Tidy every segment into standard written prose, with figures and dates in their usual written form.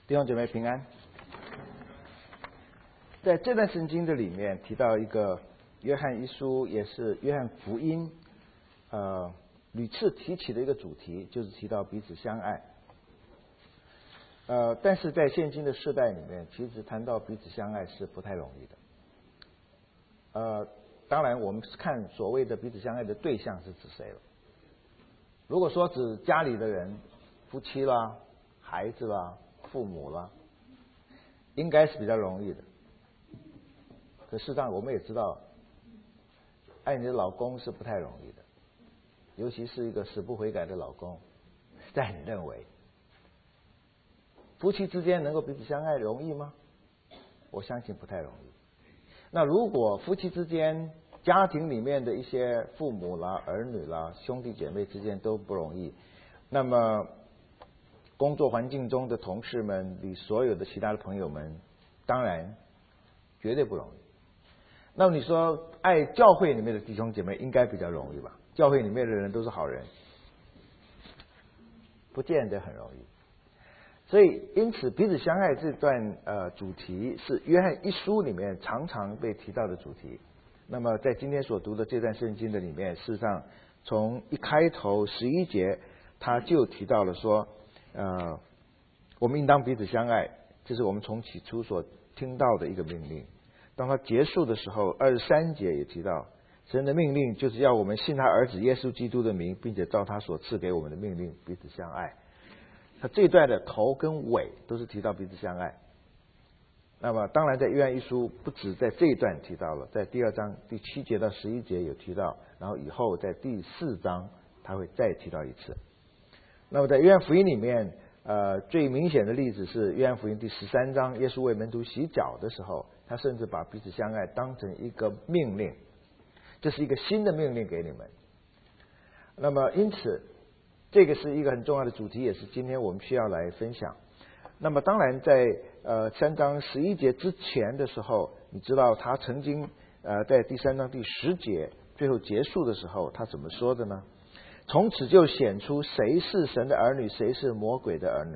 弟兄姐妹平安。在这段圣经的里面提到一个约翰一书，也是约翰福音屡次提起的一个主题，就是提到彼此相爱。但是在现今的世代里面，其实谈到彼此相爱是不太容易的。当然我们看所谓的彼此相爱的对象是指谁了。如果说指家里的人，夫妻啦、孩子啦、父母啦，应该是比较容易的。可事实上我们也知道，爱你的老公是不太容易的，尤其是一个死不悔改的老公。在你认为夫妻之间能够彼此相爱容易吗？我相信不太容易。那如果夫妻之间、家庭里面的一些父母啦、儿女啦、兄弟姐妹之间都不容易，那么工作环境中的同事们与所有的其他的朋友们，当然绝对不容易。那么你说爱教会里面的弟兄姐妹应该比较容易吧？教会里面的人都是好人，不见得很容易。所以因此彼此相爱这段主题是约翰一书里面常常被提到的主题。那么在今天所读的这段圣经的里面，事实上从一开头11节他就提到了说我们应当彼此相爱，这是我们从起初所听到的一个命令。当他结束的时候23节也提到，神的命令就是要我们信他儿子耶稣基督的名，并且照他所赐给我们的命令彼此相爱。他这一段的头跟尾都是提到彼此相爱。那么当然在约翰一书不止在这一段提到了，在第2章第7节到11节有提到，然后以后在第4章他会再提到一次。那么在约翰福音里面最明显的例子是约翰福音第13章，耶稣为门徒洗脚的时候，他甚至把彼此相爱当成一个命令，这是一个新的命令给你们。那么因此这个是一个很重要的主题，也是今天我们需要来分享。那么当然在3章11节之前的时候，你知道他曾经在第3章第10节最后结束的时候他怎么说的呢？从此就显出谁是神的儿女，谁是魔鬼的儿女。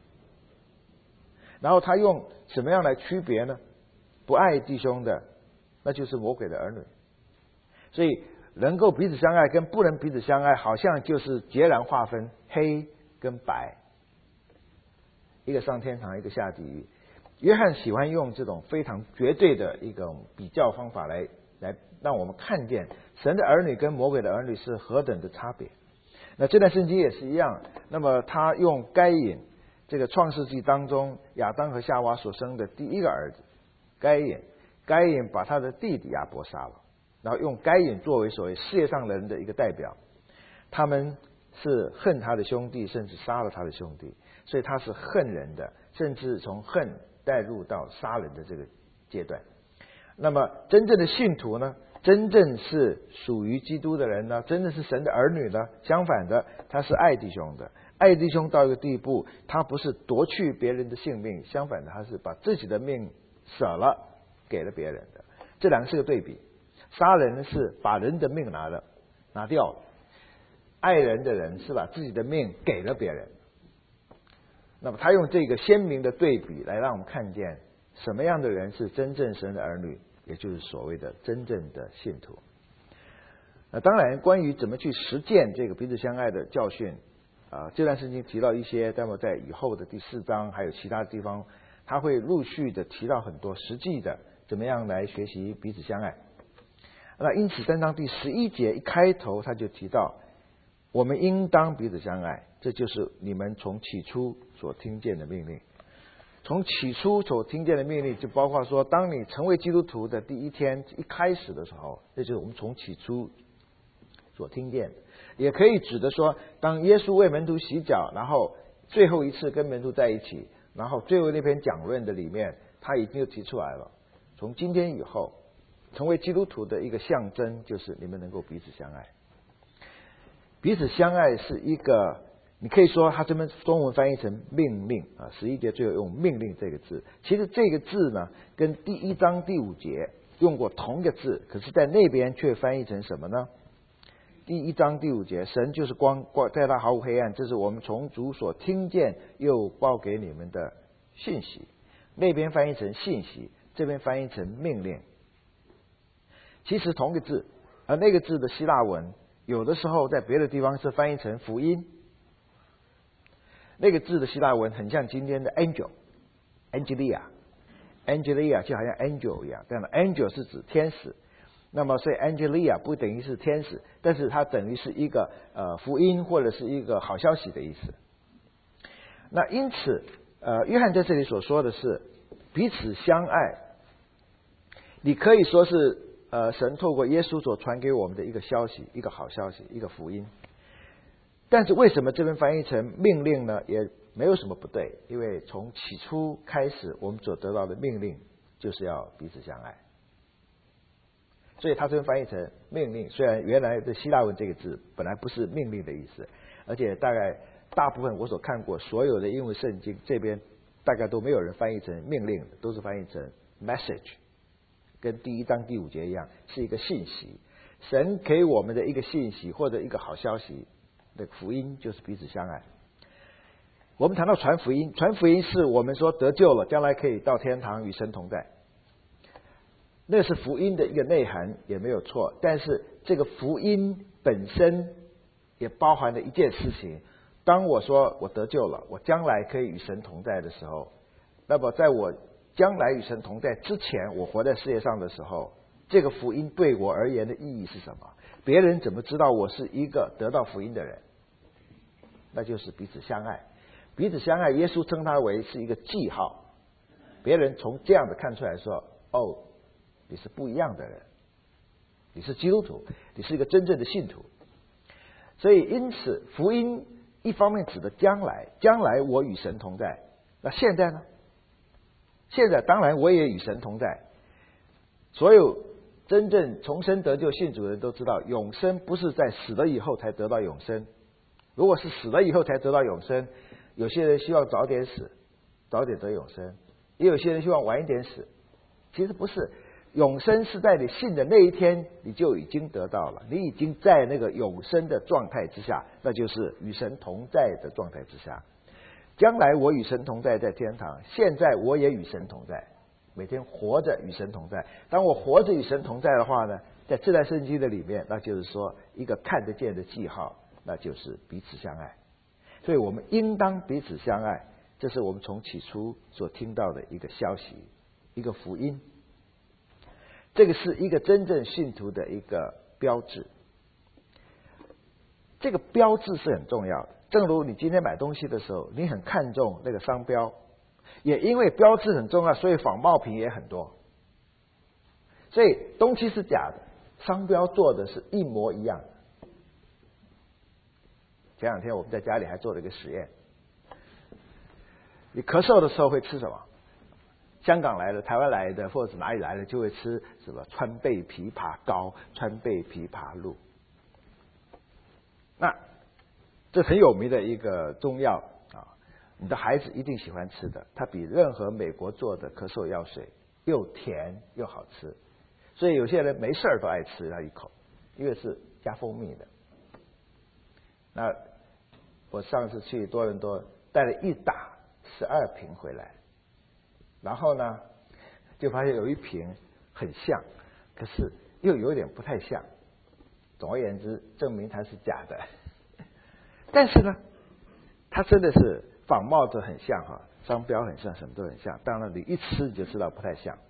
然后他用什么样来区别呢？不爱弟兄的，那就是魔鬼的儿女。所以能够彼此相爱跟不能彼此相爱，好像就是截然划分黑跟白，一个上天堂，一个下地狱。约翰喜欢用这种非常绝对的一种比较方法来让我们看见神的儿女跟魔鬼的儿女是何等的差别。那这段圣经也是一样，那么他用该隐，这个创世纪当中亚当和夏娃所生的第一个儿子该隐把他的弟弟亚伯杀了，然后用该隐作为所谓世界上人的一个代表，他们是恨他的兄弟，甚至杀了他的兄弟，所以他是恨人的，甚至从恨带入到杀人的这个阶段。那么真正的信徒呢，真正是属于基督的人呢，真正是神的儿女呢，相反的他是爱弟兄的，爱弟兄到一个地步，他不是夺去别人的性命，相反的他是把自己的命舍了给了别人的。这两个是个对比，杀人是把人的命拿掉了，爱人的人是把自己的命给了别人。那么他用这个鲜明的对比来让我们看见什么样的人是真正神的儿女，也就是所谓的真正的信徒。当然关于怎么去实践这个彼此相爱的教训这段圣经提到一些，那么在以后的第4章还有其他地方他会陆续的提到很多实际的怎么样来学习彼此相爱。那因此3章第11节一开头他就提到我们应当彼此相爱，这就是你们从起初所听见的命令。从起初所听见的命令就包括说，当你成为基督徒的第一天一开始的时候，这就是我们从起初所听见的。也可以指的说，当耶稣为门徒洗脚，然后最后一次跟门徒在一起，然后最后那篇讲论的里面他已经就提出来了，从今天以后成为基督徒的一个象征就是你们能够彼此相爱。彼此相爱是一个，你可以说他这边中文翻译成命令11节最后用命令这个字，其实这个字呢跟第1章第5节用过同一个字，可是在那边却翻译成什么呢？第1章第5节，神就是光，在他毫无黑暗，这是我们从主所听见又报给你们的讯息，那边翻译成信息，这边翻译成命令。其实同个字，而那个字的希腊文有的时候在别的地方是翻译成福音。那个字的希腊文很像今天的 angel，angelia 就好像 angel 一样，但是 angel 是指天使，那么所以 angelia 不等于是天使，但是它等于是一个福音或者是一个好消息的意思。那因此约翰在这里所说的是彼此相爱，你可以说是神透过耶稣所传给我们的一个消息，一个好消息，一个福音。但是为什么这边翻译成命令呢？也没有什么不对，因为从起初开始我们所得到的命令就是要彼此相爱，所以他这边翻译成命令。虽然原来的希腊文这个字本来不是命令的意思，而且大部分我所看过所有的英文圣经这边大概都没有人翻译成命令，都是翻译成 message， 跟第1章第5节一样，是一个信息，神给我们的一个信息或者一个好消息的福音，就是彼此相爱。我们谈到传福音，传福音是我们说得救了，将来可以到天堂与神同在，那是福音的一个内涵，也没有错。但是这个福音本身也包含了一件事情，当我说我得救了，我将来可以与神同在的时候，那么在我将来与神同在之前，我活在世界上的时候，这个福音对我而言的意义是什么？别人怎么知道我是一个得到福音的人？那就是彼此相爱。彼此相爱，耶稣称它为是一个记号，别人从这样的看出来说，哦，你是不一样的人，你是基督徒，你是一个真正的信徒。所以因此福音一方面指的将来，将来我与神同在。那现在呢？现在当然我也与神同在。所有真正重生得救信主的人都知道，永生不是在死了以后才得到永生。如果是死了以后才得到永生，有些人希望早点死，早点得永生，也有些人希望晚一点死。其实不是，永生是在你信的那一天你就已经得到了，你已经在那个永生的状态之下，那就是与神同在的状态之下。将来我与神同在在天堂，现在我也与神同在，每天活着与神同在。当我活着与神同在的话呢，在这段圣经的里面，那就是说一个看得见的记号，那就是彼此相爱。所以我们应当彼此相爱，这是我们从起初所听到的一个消息，一个福音。这个是一个真正信徒的一个标志，这个标志是很重要的。正如你今天买东西的时候，你很看重那个商标，也因为标志很重要，所以仿冒品也很多。所以东西是假的，商标做的是一模一样的。前2天我们在家里还做了一个实验，你咳嗽的时候会吃什么？香港来的、台湾来的或者是哪里来的就会吃什么川贝枇杷膏、川贝枇杷露。那这很有名的一个中药啊，你的孩子一定喜欢吃的，它比任何美国做的咳嗽药水又甜又好吃，所以有些人没事都爱吃那一口，因为是加蜂蜜的。那我上次去多伦多带了一打12瓶回来，然后呢就发现有一瓶很像，可是又有点不太像。总而言之，证明它是假的。但是呢，它真的是仿冒的很像哈，商标很像，什么都很像。当然你一吃你就知道不太像。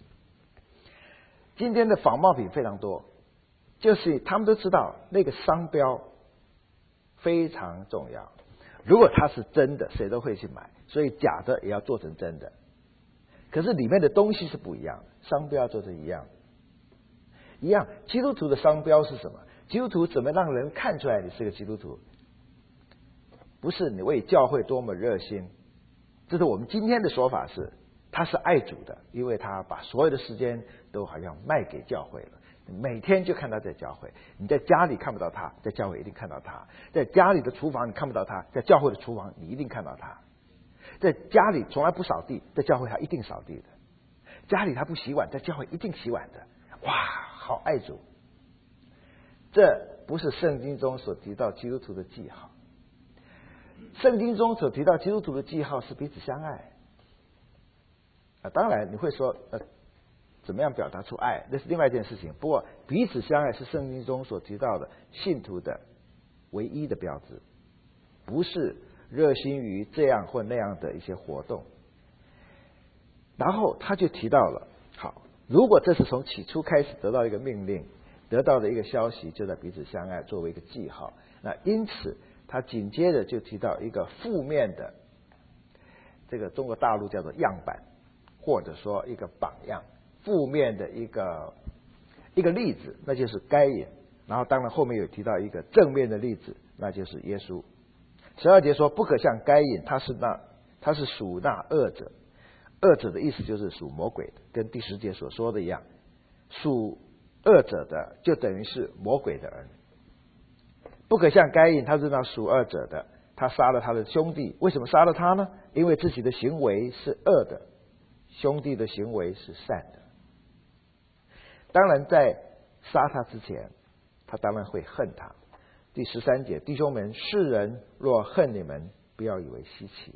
今天的仿冒品非常多，就是他们都知道那个商标非常重要。如果它是真的，谁都会去买，所以假的也要做成真的。可是里面的东西是不一样的，商标做成一样。一样，基督徒的商标是什么？基督徒怎么让人看出来你是个基督徒？不是你为教会多么热心，这是我们今天的说法是，他是爱主的，因为他把所有的时间都好像卖给教会了。每天就看他在教会，你在家里看不到他，在教会一定看到他；在家里的厨房你看不到他，在教会的厨房你一定看到他；在家里从来不扫地，在教会他一定扫地的；家里他不洗碗，在教会一定洗碗的。哇，好爱主！这不是圣经中所提到基督徒的记号。圣经中所提到基督徒的记号是彼此相爱， 当然你会说怎么样表达出爱，那是另外一件事情。不过彼此相爱是圣经中所提到的信徒的唯一的标志，不是热心于这样或那样的一些活动。然后他就提到了，好，如果这是从起初开始得到一个命令，得到的一个消息，就在彼此相爱作为一个记号。那因此他紧接着就提到一个负面的，这个中国大陆叫做样板，或者说一个榜样，负面的一个例子，那就是该隐。然后当然后面有提到一个正面的例子，那就是耶稣。12节说不可像该隐，他是属那恶者。恶者的意思就是属魔鬼的，跟第10节所说的一样，属恶者的就等于是魔鬼的儿女。不可像该隐，他是那属恶者的，他杀了他的兄弟。为什么杀了他呢？因为自己的行为是恶的，兄弟的行为是善的。当然在杀他之前，他当然会恨他。第13节，弟兄们，世人若恨你们，不要以为稀奇。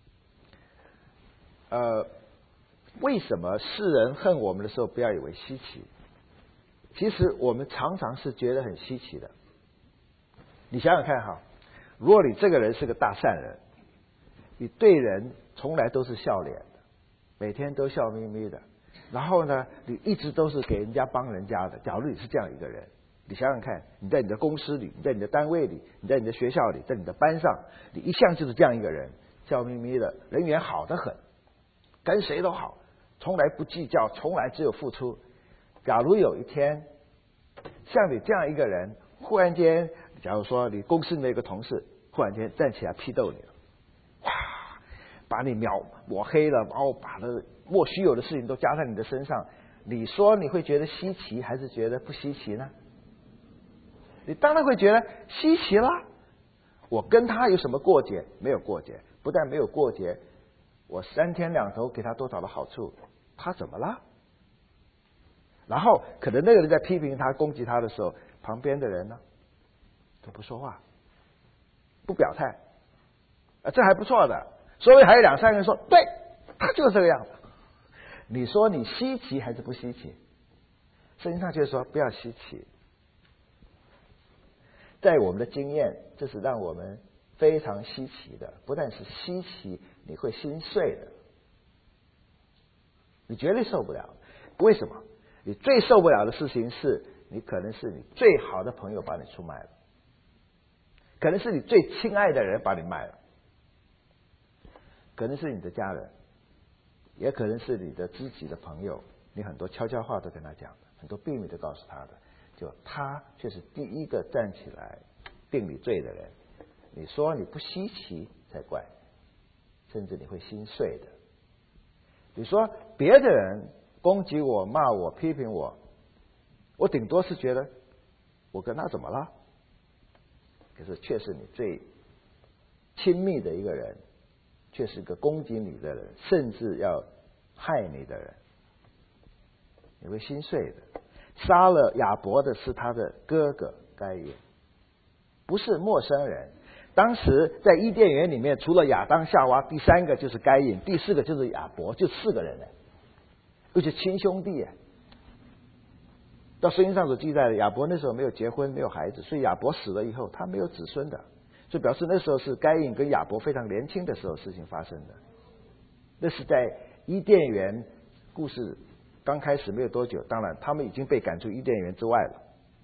为什么世人恨我们的时候不要以为稀奇？其实我们常常是觉得很稀奇的。你想想看哈，如果你这个人是个大善人，你对人从来都是笑脸的，每天都笑眯眯的，然后呢，你一直都是给人家帮人家的。假如你是这样一个人，你想想看，你在你的公司里，你在你的单位里，你在你的学校里，在你的班上，你一向就是这样一个人，笑眯眯的，人缘好得很，跟谁都好，从来不计较，从来只有付出。假如有一天像你这样一个人，忽然间，假如说你公司的一个同事忽然间站起来批斗你了，哇，把你抹黑了，然后把那莫须有的事情都加在你的身上，你说你会觉得稀奇还是觉得不稀奇呢？你当然会觉得稀奇啦。我跟他有什么过节？没有过节，不但没有过节，我3天2头给他多少的好处，他怎么了？然后可能那个人在批评他、攻击他的时候，旁边的人呢都不说话，不表态，这还不错的。所以还有2、3个人说，对，他就是这个样子。你说你稀奇还是不稀奇？圣经上就是说不要稀奇。在我们的经验，这是让我们非常稀奇的，不但是稀奇，你会心碎的，你绝对受不了。为什么？你最受不了的事情是，你可能是你最好的朋友把你出卖了，可能是你最亲爱的人把你卖了，可能是你的家人，也可能是你的知己的朋友，你很多悄悄话都跟他讲的，很多秘密都告诉他的，就他却是第一个站起来定你罪的人。你说你不稀奇才怪，甚至你会心碎的。你说别的人攻击我、骂我、批评我，我顶多是觉得我跟他怎么了？可是却是你最亲密的一个人，却是个攻击你的人，甚至要害你的人，你会心碎的。杀了亚伯的是他的哥哥该隐，不是陌生人。当时在伊甸园里面，除了亚当夏娃，第3个就是该隐，第4个就是亚伯，就4个人呢，而且亲兄弟。到圣经上所记载的，亚伯那时候没有结婚，没有孩子，所以亚伯死了以后，他没有子孙的，所以表示那时候是该隐跟亚伯非常年轻的时候事情发生的。那是在伊甸园故事刚开始没有多久，当然他们已经被赶出伊甸园之外了。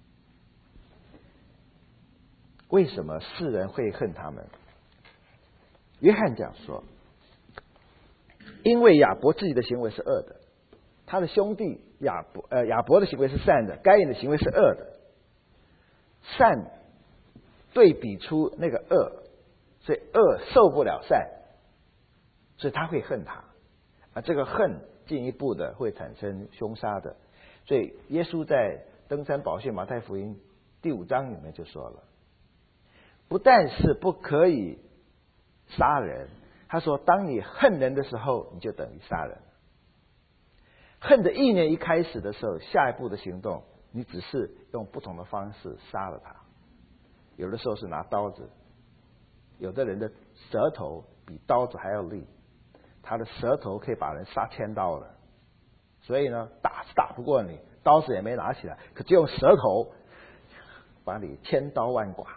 为什么世人会恨他们？约翰这样说，因为亚伯自己的行为是恶的，他的兄弟亚伯的行为是善的，该隐的行为是恶的。善对比出那个恶，所以恶受不了善，所以他会恨他。这个恨进一步的会产生凶杀的。所以耶稣在登山宝训马太福音第5章里面就说了，不但是不可以杀人，他说当你恨人的时候，你就等于杀人。恨的意念一开始的时候，下一步的行动你只是用不同的方式杀了他。有的时候是拿刀子，有的人的舌头比刀子还要利， 他的舌头可以把人杀千刀了。所以呢，打是打不过你，刀子也没拿起来，可就用舌头把你千刀万剐。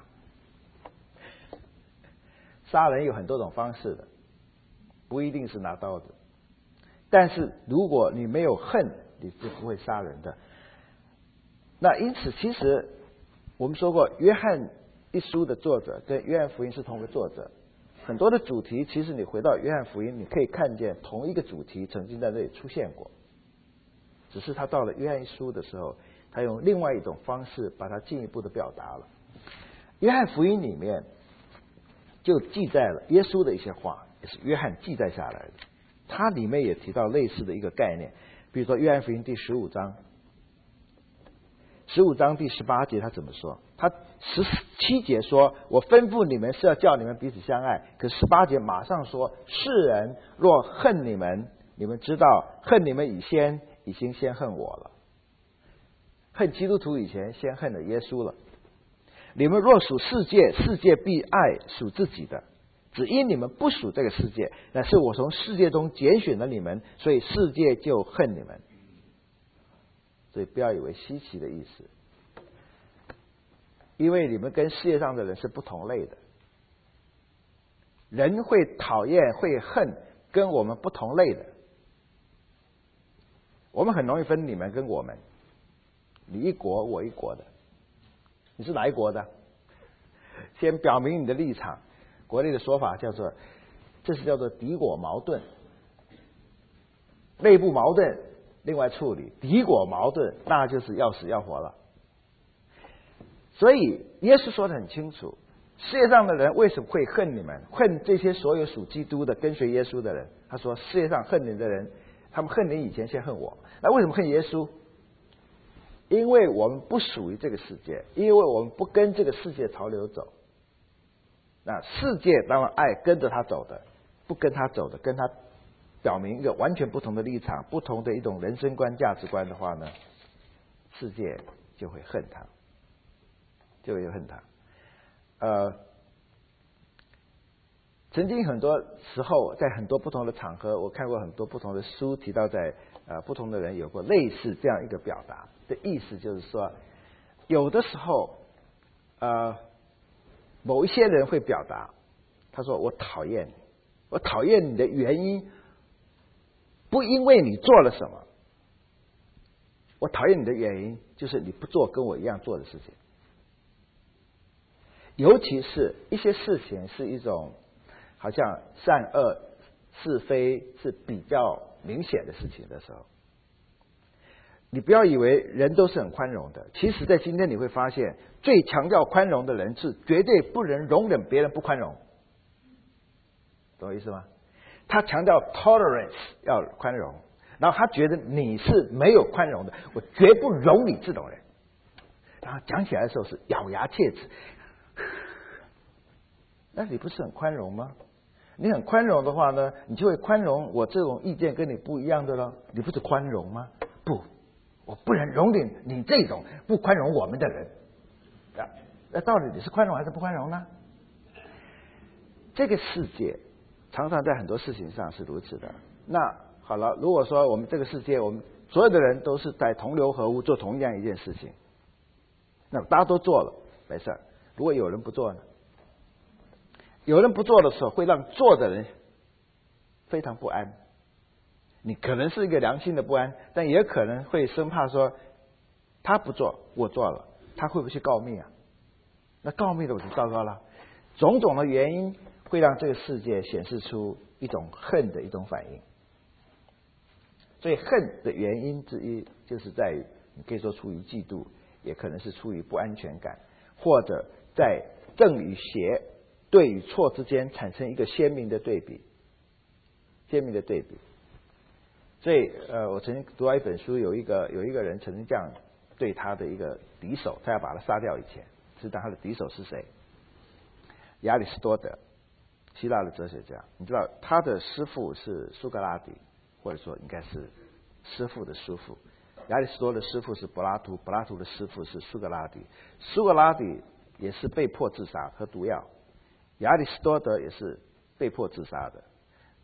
杀人有很多种方式的，不一定是拿刀子。但是如果你没有恨，你是不会杀人的。那因此，其实我们说过，约翰一书的作者跟约翰福音是同一个作者，很多的主题其实你回到约翰福音，你可以看见同一个主题曾经在这里出现过，只是他到了约翰一书的时候，他用另外一种方式把它进一步的表达了。约翰福音里面就记载了耶稣的一些话，也是约翰记载下来的。它里面也提到类似的一个概念，比如说约翰福音第15章，15章第18节他怎么说？他17节说：“我吩咐你们是要叫你们彼此相爱。”可18节马上说：“世人若恨你们，你们知道恨你们已经先恨我了。恨基督徒以前先恨了耶稣了。你们若属世界，世界必爱属自己的。只因你们不属这个世界，乃是我从世界中拣选了你们，所以世界就恨你们。”所以不要以为稀奇的意思，因为你们跟世界上的人是不同类的。人会讨厌会恨跟我们不同类的。我们很容易分你们跟我们，你一国我一国的。你是哪一国的？先表明你的立场。国内的说法叫做，这是叫做敌国矛盾，内部矛盾另外处理，敌国矛盾那就是要死要活了。所以耶稣说得很清楚，世界上的人为什么会恨你们，恨这些所有属基督的跟随耶稣的人。他说世界上恨你的人，他们恨你以前先恨我。那为什么恨耶稣？因为我们不属于这个世界，因为我们不跟这个世界潮流走。那世界当然爱跟着他走的，不跟他走的，跟他表明一个完全不同的立场，不同的一种人生观价值观的话呢，世界就会恨他，就会恨他。曾经很多时候在很多不同的场合，我看过很多不同的书提到在不同的人有过类似这样一个表达的意思，就是说有的时候某一些人会表达，他说我讨厌你，我讨厌你的原因不因为你做了什么，我讨厌你的原因就是你不做跟我一样做的事情。尤其是一些事情是一种好像善恶是非是比较明显的事情的时候，你不要以为人都是很宽容的。其实在今天你会发现，最强调宽容的人是绝对不能容忍别人不宽容，懂我意思吗？他强调 tolerance 要宽容，然后他觉得你是没有宽容的，我绝不容你这种人。然后讲起来的时候是咬牙切齿，那你不是很宽容吗？你很宽容的话呢，你就会宽容我这种意见跟你不一样的了。你不是宽容吗？不，我不能容忍你这种不宽容我们的人。那到底你是宽容还是不宽容呢？这个世界常常在很多事情上是如此的。那好了，如果说我们这个世界，我们所有的人都是在同流合污做同样一件事情，那大家都做了没事。如果有人不做呢？有人不做的时候，会让做的人非常不安。你可能是一个良心的不安，但也可能会生怕说他不做，我做了，他会不会去告密啊？那告密的我就糟糕了。种种的原因会让这个世界显示出一种恨的一种反应。所以恨的原因之一就是在于，你可以说出于嫉妒，也可能是出于不安全感，或者在正与邪、对与错之间产生一个鲜明的对比。鲜明的对比。所以我曾经读到一本书，有一个人曾经这样对他的一个敌手，他要把他杀掉以前，知道他的敌手是谁？亚里士多德，希腊的哲学家。你知道他的师父是苏格拉底，或者说应该是师父的师父。亚里士多德的师父是柏拉图，柏拉图的师父是苏格拉底。苏格拉底也是被迫自杀，喝毒药。亚里士多德也是被迫自杀的。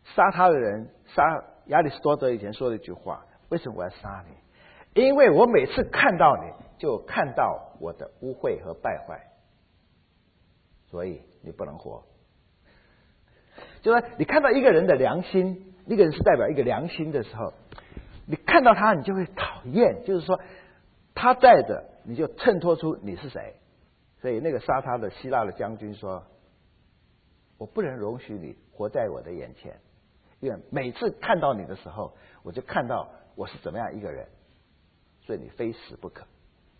杀他的人，亚里士多德以前说的一句话：为什么我要杀你？因为我每次看到你，就看到我的污秽和败坏，所以你不能活。就说你看到一个人的良心，一个人是代表一个良心的时候，你看到他，你就会讨厌，就是说他在的，你就衬托出你是谁。所以那个杀他的希腊的将军说：我不能容许你活在我的眼前，因为每次看到你的时候，我就看到我是怎么样一个人，所以你非死不可。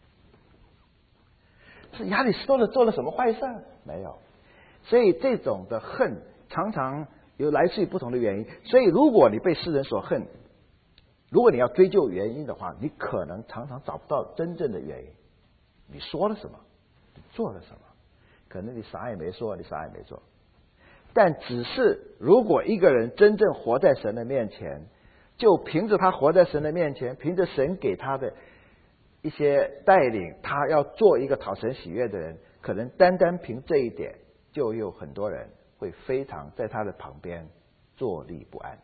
是亚里士多德做了什么坏事？没有。所以这种的恨常常有来自于不同的原因。所以如果你被世人所恨，如果你要追究原因的话，你可能常常找不到真正的原因。你说了什么？你做了什么？可能你啥也没说，你啥也没做。但只是如果一个人真正活在神的面前，就凭着他活在神的面前，凭着神给他的一些带领，他要做一个讨神喜悦的人，可能单单凭这一点，就有很多人会非常在他的旁边坐立不安。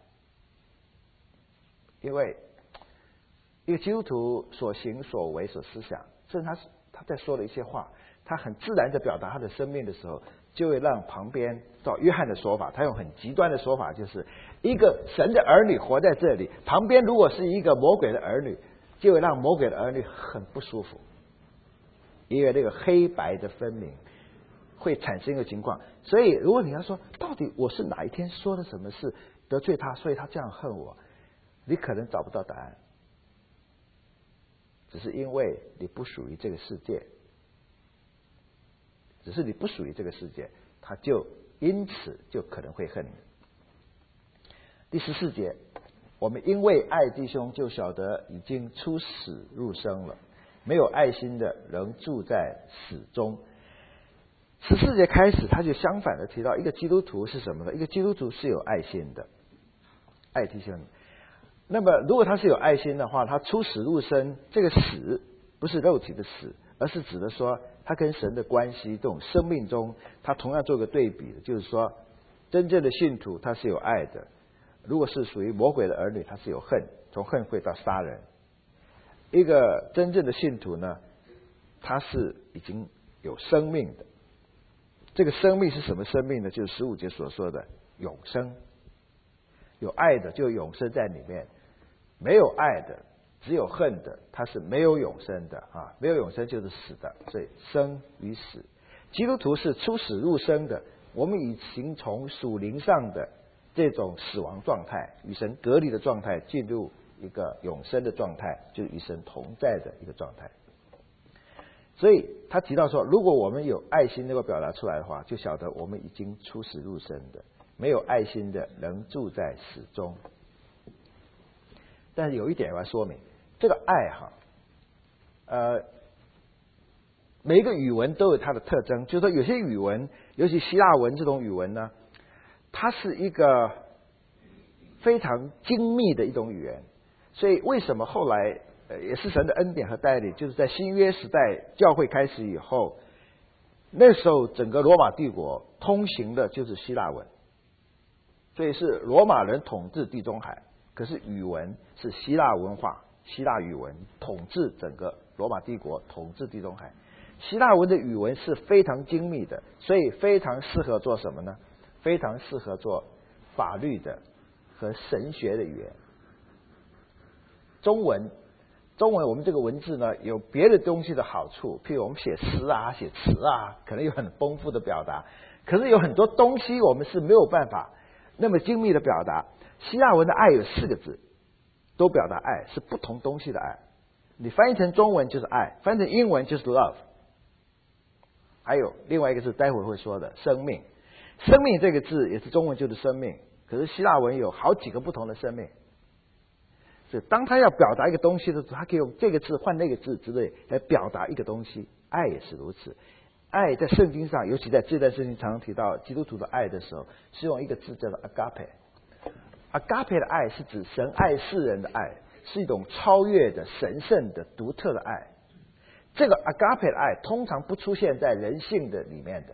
因为一个基督徒所行所为所思想，甚至他在说的一些话，他很自然的表达他的生命的时候，就会让旁边，照约翰的说法，他用很极端的说法，就是一个神的儿女活在这里，旁边如果是一个魔鬼的儿女，就会让魔鬼的儿女很不舒服，因为那个黑白的分明会产生一个情况。所以如果你要说到底我是哪一天说了什么事得罪他，所以他这样恨我，你可能找不到答案，只是因为你不属于这个世界，只是你不属于这个世界，他就因此就可能会恨你。第14节，我们因为爱弟兄，就晓得已经出死入生了。没有爱心的，仍住在死中。14节开始，他就相反的提到一个基督徒是什么呢？一个基督徒是有爱心的，爱弟兄。那么如果他是有爱心的话，他出死入生，这个死不是肉体的死，而是指的说他跟神的关系，这种生命中他同样做个对比的，就是说真正的信徒他是有爱的，如果是属于魔鬼的儿女，他是有恨，从恨会到杀人。一个真正的信徒呢，他是已经有生命的。这个生命是什么生命呢？就是15节所说的永生。有爱的就有永生在里面，没有爱的只有恨的，他是没有永生的啊！没有永生就是死的。所以生与死，基督徒是出死入生的。我们已经从属灵上的这种死亡状态，与神隔离的状态，进入一个永生的状态，就是与神同在的一个状态。所以他提到说，如果我们有爱心能够表达出来的话，就晓得我们已经出死入生的。没有爱心的，仍住在死中。但是有一点我要说明，这个爱每一个语文都有它的特征，就是说有些语文，尤其希腊文这种语文呢，它是一个非常精密的一种语言。所以为什么后来也是神的恩典和带领，就是在新约时代教会开始以后，那时候整个罗马帝国通行的就是希腊文。所以是罗马人统治地中海，可是语文是希腊文化，希腊语文统治整个罗马帝国，统治地中海。希腊文的语文是非常精密的，所以非常适合做什么呢？非常适合做法律的和神学的语言。中文我们这个文字呢，有别的东西的好处，譬如我们写诗啊、写词啊，可能有很丰富的表达。可是有很多东西我们是没有办法那么精密的表达。希腊文的爱有4个字，都表达爱，是不同东西的爱。你翻译成中文就是爱，翻译成英文就是 love。还有另外一个字，待会会说的生命。生命这个字也是中文就是生命，可是希腊文有好几个不同的生命。所以当他要表达一个东西的时候，他可以用这个字换那个字之类来表达一个东西。爱也是如此。爱在圣经上，尤其在这段圣经常常提到基督徒的爱的时候，是用一个字叫做 agape。agape 的爱是指神爱世人的爱，是一种超越的、神圣的、独特的爱。这个 agape 的爱通常不出现在人性的里面的，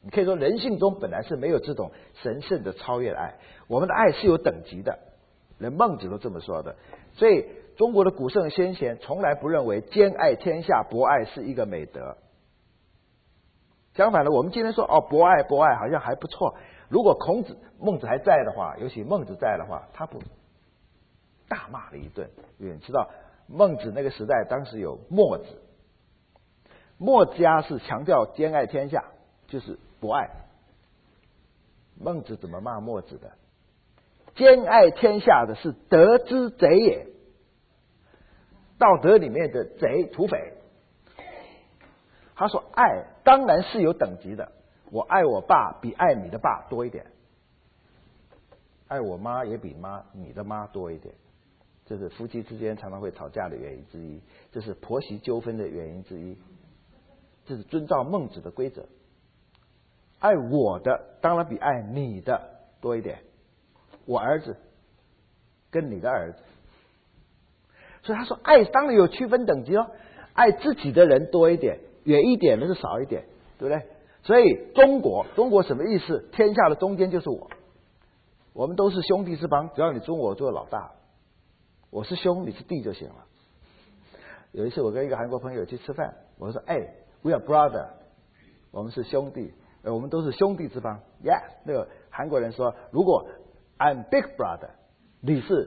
你可以说人性中本来是没有这种神圣的超越的爱，我们的爱是有等级的，连孟子都这么说的。所以中国的古圣先贤从来不认为兼爱天下博爱是一个美德。相反的，我们今天说博爱好像还不错。如果孟子还在的话，尤其孟子在的话，他不大骂了一顿。因为你知道孟子那个时代当时有墨子，墨家是强调兼爱天下，就是博爱。孟子怎么骂墨子的？兼爱天下的是德之贼也，道德里面的贼土匪。他说爱当然是有等级的，我爱我爸比爱你的爸多一点，爱我妈也比你的妈多一点，这是夫妻之间常常会吵架的原因之一，这是婆媳纠纷的原因之一，这是遵照孟子的规则。爱我的当然比爱你的多一点，我儿子跟你的儿子，所以他说爱当然有区分等级哦，爱自己的人多一点，远一点的是少一点，对不对？所以中国什么意思？天下的中间就是我们都是兄弟之邦，只要你尊我做老大，我是兄你是弟就行了。有一次我跟一个韩国朋友去吃饭，我说we are brother， 我们是兄弟，我们都是兄弟之邦。Yes， 那个韩国人说，如果 I'm big brother， 你是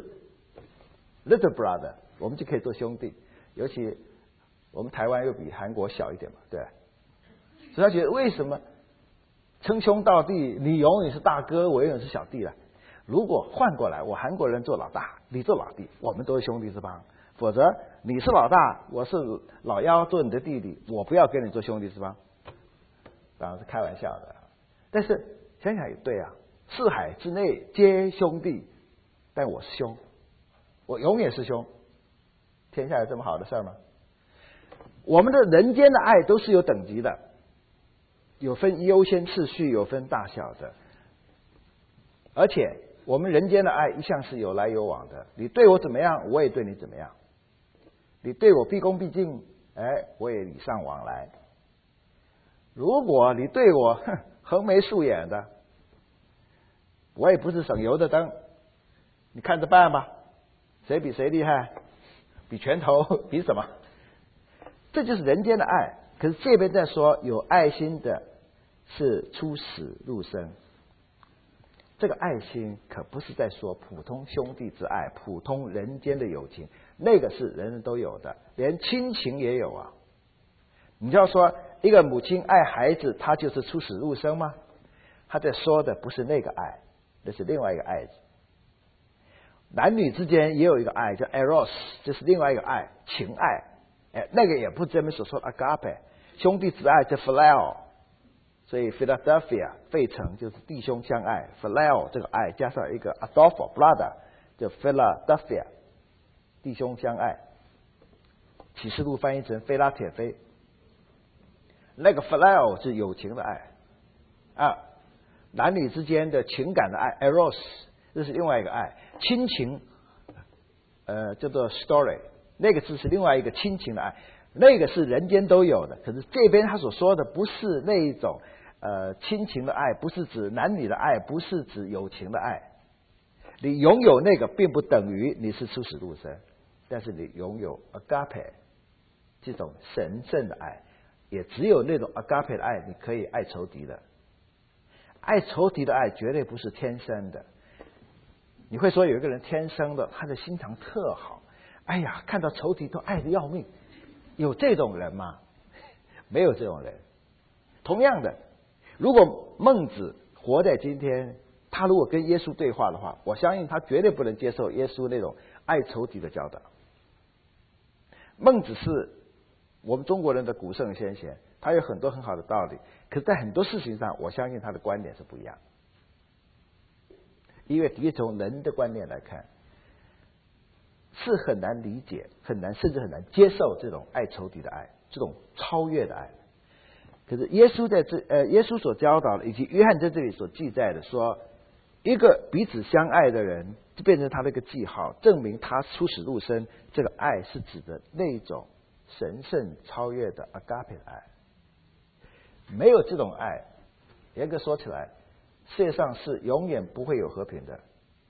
little brother， 我们就可以做兄弟。尤其我们台湾又比韩国小一点嘛，对。所以他觉得为什么称兄道弟，你永远是大哥，我永远是小弟了？如果换过来，我韩国人做老大，你做老弟，我们都是兄弟之邦。否则你是老大，我是老幺，做你的弟弟，我不要跟你做兄弟之邦。当然是开玩笑的，但是想想也对啊，四海之内皆兄弟，但我是兄，我永远是兄。天下有这么好的事吗？我们的人间的爱都是有等级的，有分优先次序，有分大小的，而且我们人间的爱一向是有来有往的。你对我怎么样，我也对你怎么样；你对我毕恭毕敬，我也礼尚往来。如果你对我横眉竖眼的，我也不是省油的灯，你看着办吧。谁比谁厉害？比拳头？比什么？这就是人间的爱。可是这边在说有爱心的是出死入生。这个爱心可不是在说普通兄弟之爱，普通人间的友情，那个是人人都有的，连亲情也有啊。你就要说一个母亲爱孩子，他就是出死入生吗？他在说的不是那个爱，那是另外一个爱。男女之间也有一个爱叫 eros， 这是另外一个爱，情爱。那个也不是这边所说的 agape， 兄弟之爱叫 phileo。所以 Philadelphia 费城就是弟兄相爱 ，phileo 这个爱加上一个 Adolfo brother， 就 Philadelphia 弟兄相爱。启示录翻译成菲拉铁菲，那个 phileo 是友情的爱啊，男女之间的情感的爱 eros， 这是另外一个爱。亲情叫做 story， 那个字是另外一个亲情的爱，那个是人间都有的。可是这边他所说的不是那一种亲情的爱，不是指男女的爱，不是指友情的爱。你拥有那个并不等于你是出死入生，但是你拥有 agape 这种神圣的爱，也只有那种 agape 的爱你可以爱仇敌的。爱仇敌的爱绝对不是天生的。你会说有一个人天生的他的心肠特好，哎呀看到仇敌都爱得要命，有这种人吗？没有这种人。同样的，如果孟子活在今天，他如果跟耶稣对话的话，我相信他绝对不能接受耶稣那种爱仇敌的教导。孟子是我们中国人的古圣先贤，他有很多很好的道理，可是在很多事情上我相信他的观点是不一样。因为的确从人的观念来看，是很难理解，很难，甚至很难接受这种爱仇敌的爱，这种超越的爱。可是耶稣耶稣所教导的，以及约翰在这里所记载的说，一个彼此相爱的人，就变成他的一个记号，证明他出死入生。这个爱是指的那种神圣超越的 agape 的爱。没有这种爱， 严格说起来，世界上是永远不会有和平的。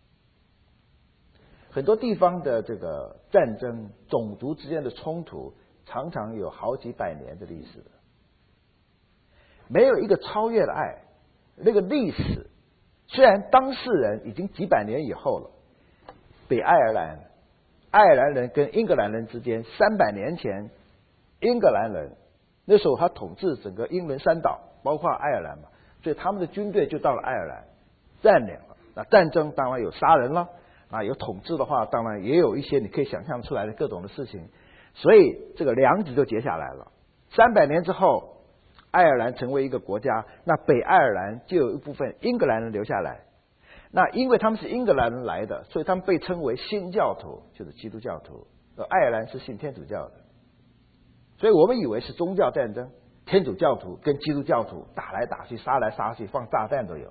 很多地方的这个战争、种族之间的冲突，常常有好几百年的历史的。没有一个超越的爱。那个历史虽然当事人已经几百年以后了，北爱尔兰人跟英格兰人之间300年前，英格兰人那时候他统治整个英伦三岛，包括爱尔兰嘛，所以他们的军队就到了爱尔兰，占领了。那战争当然有杀人了，有统治的话，当然也有一些你可以想象出来的各种的事情，所以这个梁子就结下来了。300年之后，爱尔兰成为一个国家，那北爱尔兰就有一部分英格兰人留下来。那因为他们是英格兰人来的，所以他们被称为新教徒，就是基督教徒。而爱尔兰是信天主教的，所以我们以为是宗教战争，天主教徒跟基督教徒打来打去，杀来杀去，放炸弹都有。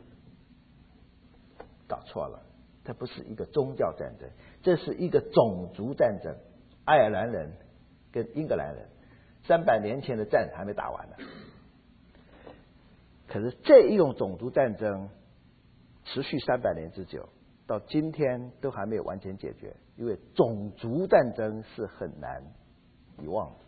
搞错了，这不是一个宗教战争，这是一个种族战争。爱尔兰人跟英格兰人300年前的战还没打完呢。可是这一种种族战争持续300年之久，到今天都还没有完全解决，因为种族战争是很难遗忘的。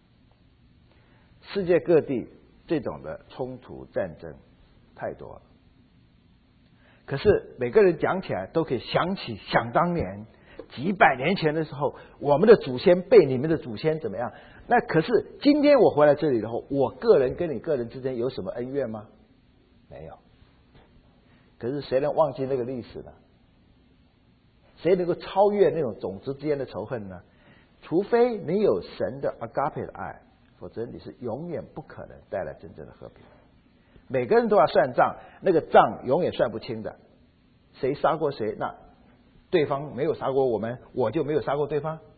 世界各地这种的冲突战争太多了，可是每个人讲起来都可以想当年几百年前的时候，我们的祖先被你们的祖先怎么样？那可是今天我回来这里以后，我个人跟你个人之间有什么恩怨吗？没有。可是谁能忘记那个历史呢？谁能够超越那种种族之间的仇恨呢？除非你有神的 agape 的爱，否则你是永远不可能带来真正的和平。每个人都要算账，那个账永远算不清的。谁杀过谁，那对方没有杀过我们，我就没有杀过对方。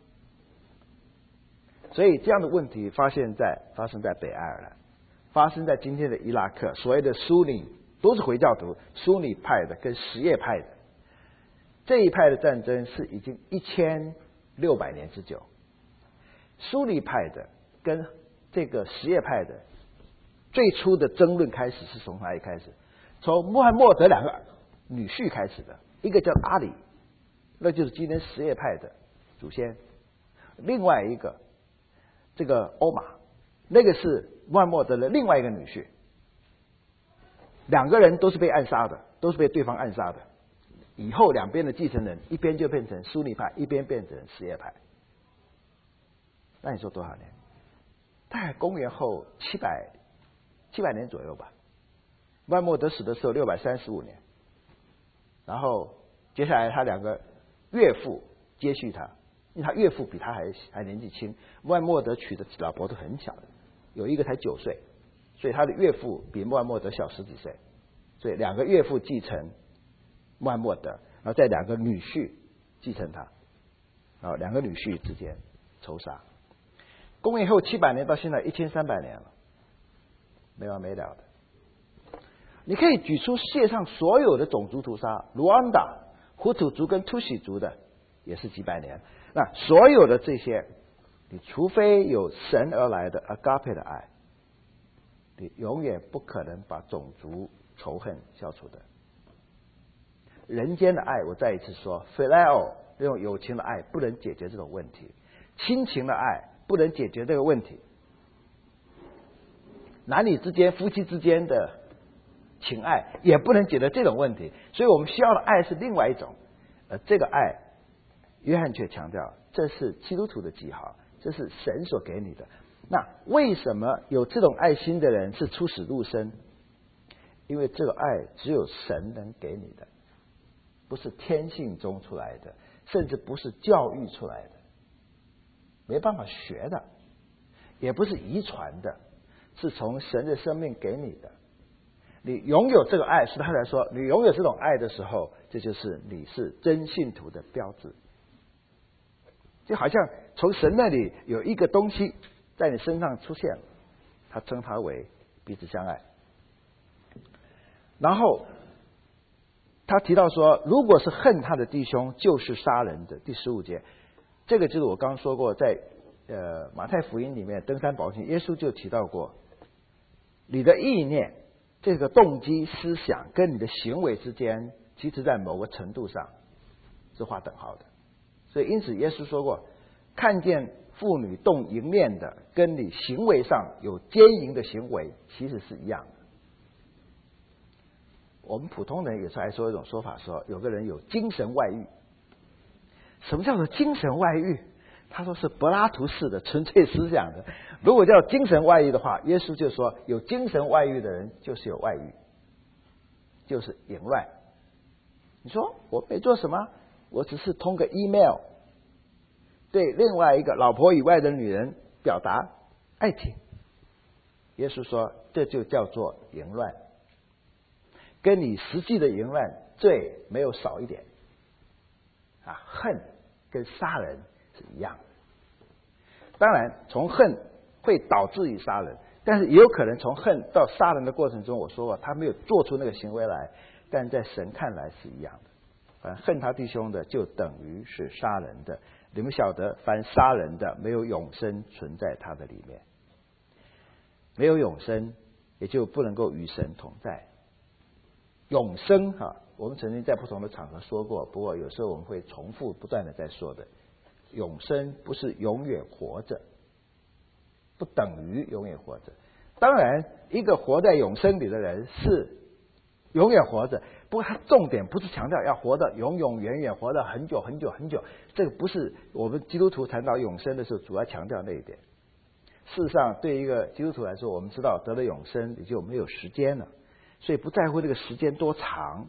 所以这样的问题发生在北爱尔兰，发生在今天的伊拉克，所谓的苏尼都是回教徒，苏尼派的跟什叶派的这一派的战争是已经1600年之久。苏尼派的跟这个什叶派的最初的争论开始是从哪里开始？从穆罕默德2个女婿开始的，一个叫阿里，那就是今天什叶派的祖先；另外一个这个欧玛，那个是穆罕默德的另外一个女婿。2个人都是被暗杀的，都是被对方暗杀的。以后两边的继承人，一边就变成苏尼派，一边变成什叶派。那你说多少年？大概公元后700年左右吧。穆罕默德死的时候635年，然后接下来他2个岳父接续他，因为他岳父比他还年纪轻。穆罕默德娶的老婆都很小的，有一个才9岁，所以他的岳父比穆罕默德小10几岁，所以2个岳父继承穆罕默德，然后再2个女婿继承他，然后2个女婿之间仇杀。公元后700年到现在1300年了，没完没了的。你可以举出世界上所有的种族屠杀，卢安达、胡图族跟突厥族的也是几百年。那所有的这些，你除非有神而来的 agape 的爱，你永远不可能把种族仇恨消除的。人间的爱，我再一次说 phileo 这种友情的爱不能解决这种问题，亲情的爱不能解决这个问题，男女之间、夫妻之间的情爱也不能解决这种问题。所以我们需要的爱是另外一种，这个爱，约翰却强调这是基督徒的记号，这是神所给你的。那为什么有这种爱心的人是出死入生？因为这个爱只有神能给你的，不是天性中出来的，甚至不是教育出来的，没办法学的，也不是遗传的，是从神的生命给你的。你拥有这个爱，是他来说，你拥有这种爱的时候，这就是你是真信徒的标志。就好像从神那里有一个东西在你身上出现了，他称它为彼此相爱。然后他提到说，如果是恨他的弟兄，就是杀人的。第15节，这个就是我刚刚说过，在马太福音里面登山宝训，耶稣就提到过，你的意念这个动机思想跟你的行为之间，其实在某个程度上是划等号的。所以因此耶稣说过，看见妇女动淫念的，跟你行为上有奸淫的行为其实是一样的。我们普通人有时候还说一种说法，说有个人有精神外遇。什么叫做精神外遇？他说是柏拉图式的纯粹思想的。如果叫精神外遇的话，耶稣就说有精神外遇的人就是有外遇，就是淫乱。你说我没做什么，我只是通个 email 对另外一个老婆以外的女人表达爱情。耶稣说这就叫做淫乱，跟你实际的淫乱罪没有少一点啊。恨跟杀人是一样的。当然从恨会导致于杀人，但是也有可能从恨到杀人的过程中，我说过他没有做出那个行为来，但在神看来是一样的。凡恨他弟兄的就等于是杀人的。你们晓得凡杀人的没有永生存在他的里面，没有永生也就不能够与神同在。永生我们曾经在不同的场合说过，不过有时候我们会重复不断的在说的。永生不是永远活着，不等于永远活着。当然一个活在永生里的人是永远活着，不过他重点不是强调要活得永永远远，活得很久很久很久，这个不是我们基督徒谈到永生的时候主要强调那一点。事实上对一个基督徒来说，我们知道得了永生也就没有时间了，所以不在乎这个时间多长，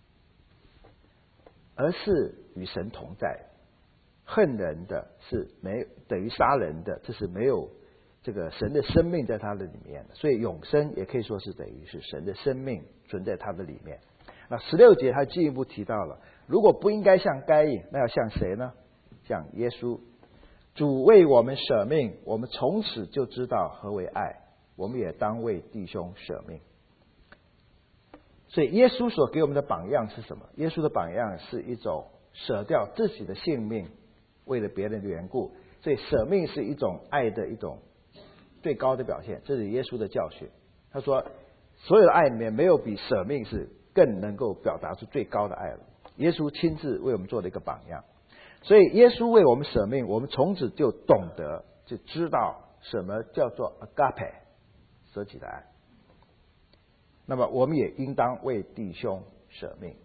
而是与神同在。恨人的是没等于杀人的，这是没有这个神的生命在他的里面的，所以永生也可以说是等于是神的生命存在他的里面。那16节他进一步提到了，如果不应该像该隐，那要像谁呢？像耶稣。主为我们舍命，我们从此就知道何为爱，我们也当为弟兄舍命。所以耶稣所给我们的榜样是什么？耶稣的榜样是一种舍掉自己的性命为了别人的缘故，所以舍命是一种爱的一种最高的表现，这是耶稣的教训。他说所有的爱里面没有比舍命是更能够表达出最高的爱了。耶稣亲自为我们做了一个榜样，所以耶稣为我们舍命，我们从此就懂得就知道什么叫做 agape 舍己的爱。那么我们也应当为弟兄舍命。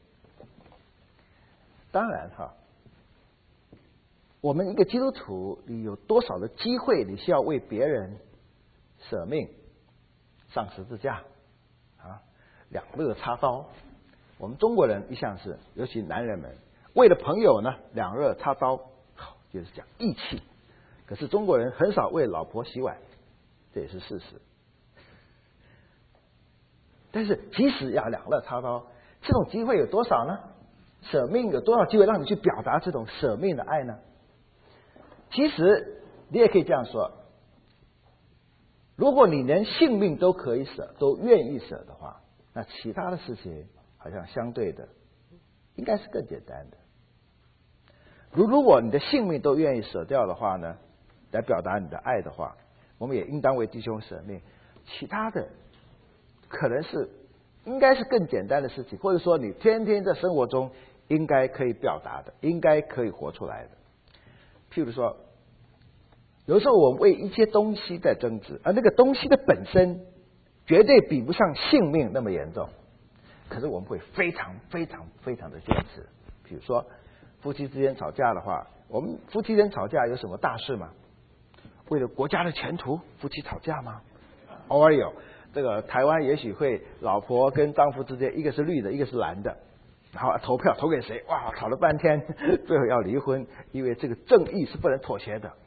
当然我们一个基督徒，你有多少的机会你需要为别人舍命，上十字架两肋插刀。我们中国人一向是，尤其男人们为了朋友呢两肋插刀，就是讲义气。可是中国人很少为老婆洗碗，这也是事实。但是即使要两肋插刀，这种机会有多少呢？舍命有多少机会让你去表达这种舍命的爱呢？其实你也可以这样说，如果你连性命都可以舍，都愿意舍的话，那其他的事情好像相对的应该是更简单的。如果你的性命都愿意舍掉的话呢，来表达你的爱的话，我们也应当为弟兄舍命。其他的可能是应该是更简单的事情，或者说你天天在生活中应该可以表达的，应该可以活出来的。譬如说有时候我们为一些东西在争执，而那个东西的本身绝对比不上性命那么严重，可是我们会非常非常非常的坚持。比如说夫妻之间吵架的话，我们夫妻间吵架有什么大事吗？为了国家的前途夫妻吵架吗？偶尔有，这个台湾也许会老婆跟丈夫之间一个是绿的一个是蓝的，然后投票投给谁，哇，吵了半天最后要离婚，因为这个正义是不能妥协的。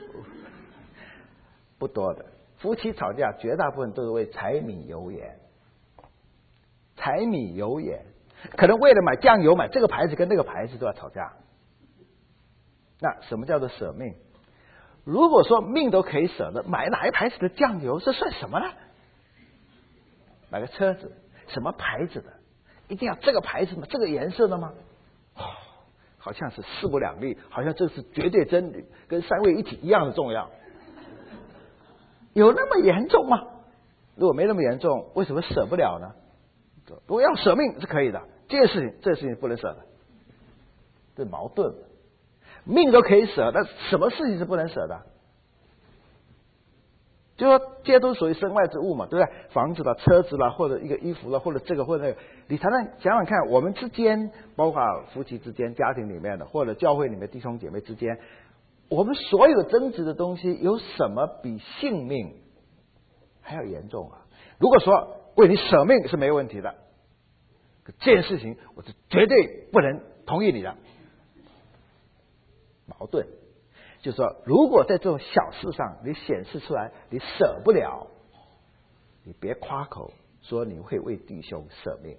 不多的夫妻吵架绝大部分都是为柴米油盐，柴米油盐可能为了买酱油，买这个牌子跟那个牌子都要吵架。那什么叫做舍命？如果说命都可以舍的，买哪一牌子的酱油这算什么呢？买个车子什么牌子的，一定要这个牌子吗？这个颜色的吗？好像是势不两立，好像这是绝对真理，跟三位一体一样的重要。有那么严重吗？ 如果没那么严重，为什么舍不了呢？如果要舍命是可以的，这事情不能舍的，这矛盾。命都可以舍，那什么事情是不能舍的？就说这些都属于身外之物嘛，对不对？房子啦、车子啦，或者一个衣服啦，或者这个或者那个，你常常想想看，我们之间，包括夫妻之间、家庭里面的，或者教会里面弟兄姐妹之间，我们所有争执的东西，有什么比性命还要严重啊？如果说为你舍命是没问题的，这件事情我是绝对不能同意你的。矛盾就是说，如果在这种小事上你显示出来你舍不了，你别夸口说你会为弟兄舍命，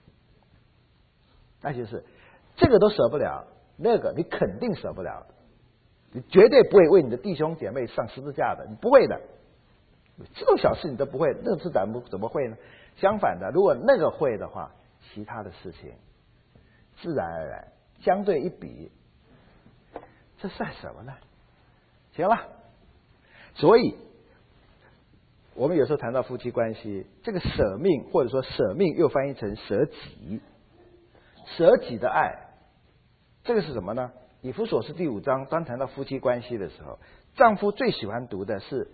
那就是这个都舍不了，那个你肯定舍不了，你绝对不会为你的弟兄姐妹上十字架的，你不会的。这种小事你都不会，那是怎么会呢？相反的，如果那个会的话，其他的事情自然而然相对一比，这算什么呢？行了，所以我们有时候谈到夫妻关系，这个舍命或者说舍命又翻译成舍己，舍己的爱，这个是什么呢？以弗所书第5章当谈到夫妻关系的时候，丈夫最喜欢读的是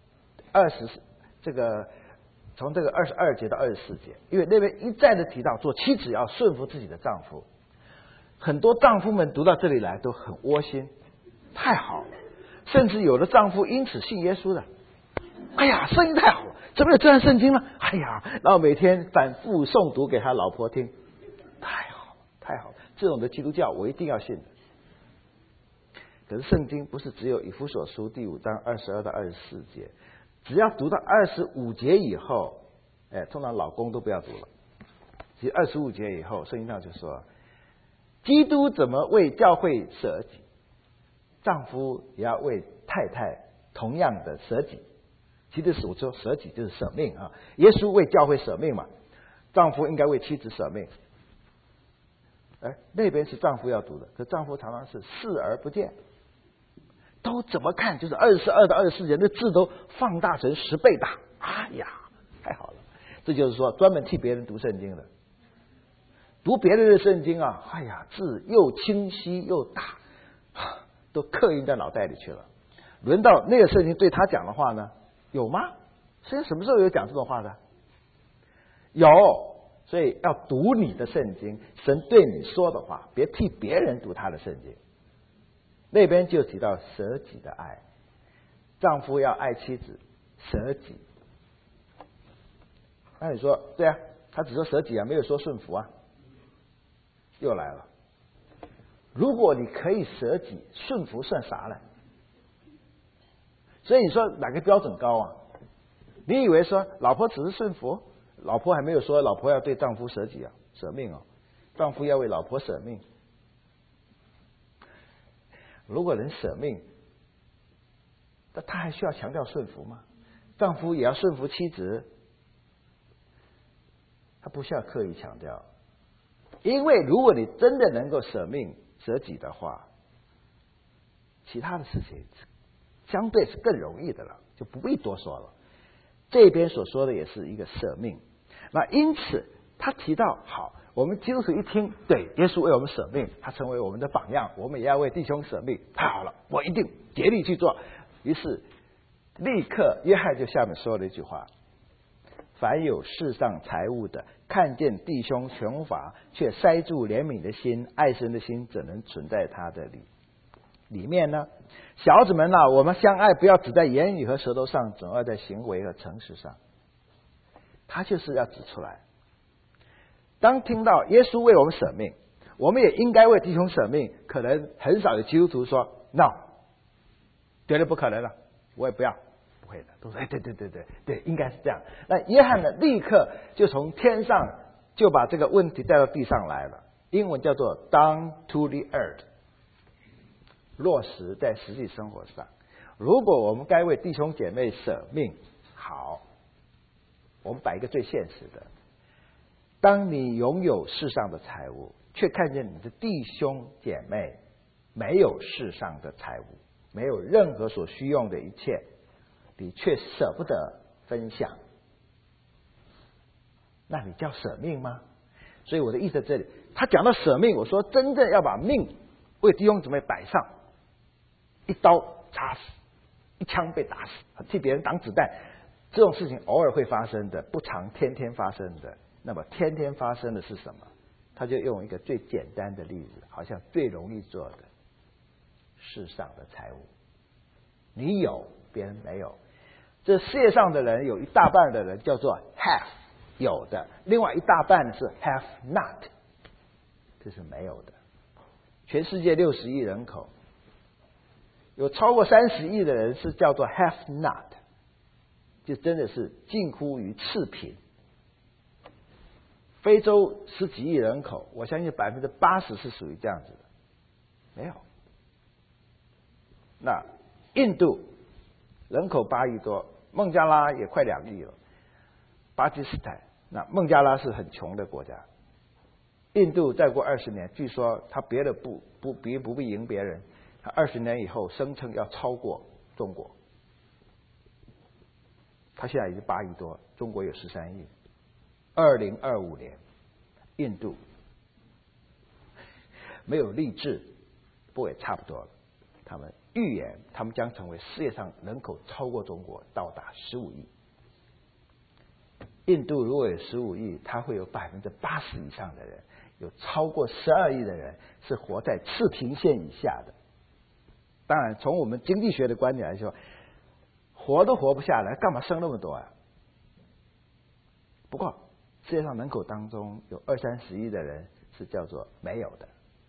从这个22节到24节，因为那边一再的提到做妻子要顺服自己的丈夫，很多丈夫们读到这里来都很窝心，太好了，甚至有的丈夫因此信耶稣的。哎呀，圣经太好了，怎么有这样圣经呢？哎呀，然后每天反复诵读给他老婆听，太好了，太好了，这种的基督教我一定要信的。可是圣经不是只有以弗所书第5章22到24节，只要读到25节以后，通常老公都不要读了。其实25节以后，圣经上就说，基督怎么为教会舍己，丈夫也要为太太同样的舍己。其实我说舍己就是舍命啊，耶稣为教会舍命嘛，丈夫应该为妻子舍命。那边是丈夫要读的，可丈夫常常是视而不见，都怎么看就是22到24节，那字都放大成10倍大。哎呀，太好了！这就是说专门替别人读圣经的，读别人的圣经啊，哎呀，字又清晰又大，都刻印在脑袋里去了。轮到那个圣经对他讲的话呢，有吗？圣经什么时候有讲这种话的？有，所以要读你的圣经，神对你说的话，别替别人读他的圣经。那边就提到舍己的爱，丈夫要爱妻子，舍己。那你说对啊，他只说舍己啊，没有说顺服啊。又来了，如果你可以舍己，顺服算啥呢？所以你说哪个标准高啊？你以为说老婆只是顺服，老婆还没有说老婆要对丈夫舍己啊，舍命哦，丈夫要为老婆舍命。如果能舍命，那他还需要强调顺服吗？丈夫也要顺服妻子，他不需要刻意强调。因为如果你真的能够舍命舍己的话，其他的事情相对是更容易的了，就不必多说了。这边所说的也是一个舍命。那因此他提到，好，我们基督徒一听，对，耶稣为我们舍命，他成为我们的榜样，我们也要为弟兄舍命，太好了，我一定竭力去做。于是立刻约翰就下面说了一句话，凡有世上财物的，看见弟兄穷乏，却塞住怜悯的心，爱神的心怎能存在他的里面呢？小子们啊，我们相爱不要只在言语和舌头上，总要在行为和诚实上。他就是要指出来，当听到耶稣为我们舍命，我们也应该为弟兄舍命。可能很少有基督徒说 no， 绝对不可能了，我也不要，不会的，都说对，应该是这样。那约翰呢，立刻就从天上就把这个问题带到地上来了，英文叫做 down to the earth， 落实在实际生活上。如果我们该为弟兄姐妹舍命，好，我们摆一个最现实的，当你拥有世上的财物，却看见你的弟兄姐妹没有世上的财物，没有任何所需用的一切，你却舍不得分享， 那你叫舍命吗？所以我的意思在这里，他讲到舍命，我说真正要把命为弟兄姊妹摆上，一刀插死，一枪被打死，替别人挡子弹，这种事情偶尔会发生的，不常天天发生的。那么天天发生的是什么？他就用一个最简单的例子，好像最容易做的，世上的财物，你有别人没有。这世界上的人有一大半的人叫做 have 有的，另外一大半是 have not， 这是没有的。全世界60亿人口，有超过30亿的人是叫做 have not， 就真的是近乎于赤贫。非洲10几亿人口，我相信80%是属于这样子的，没有。那印度人口8亿多，孟加拉也快2亿了，巴基斯坦，那孟加拉是很穷的国家，印度再过20年，据说他别的不赢别人，他20年以后声称要超过中国，他现在已经8亿多，中国有13亿。2025年，印度没有励志，不过也差不多了。他们预言，他们将成为世界上人口超过中国，到达15亿。印度如果有15亿，它会有80%以上的人，有超过12亿的人是活在赤贫线以下的。当然，从我们经济学的观点来说，活都活不下来，干嘛生那么多啊？不过，世界上人口当中有20-30亿的人是叫做没有的，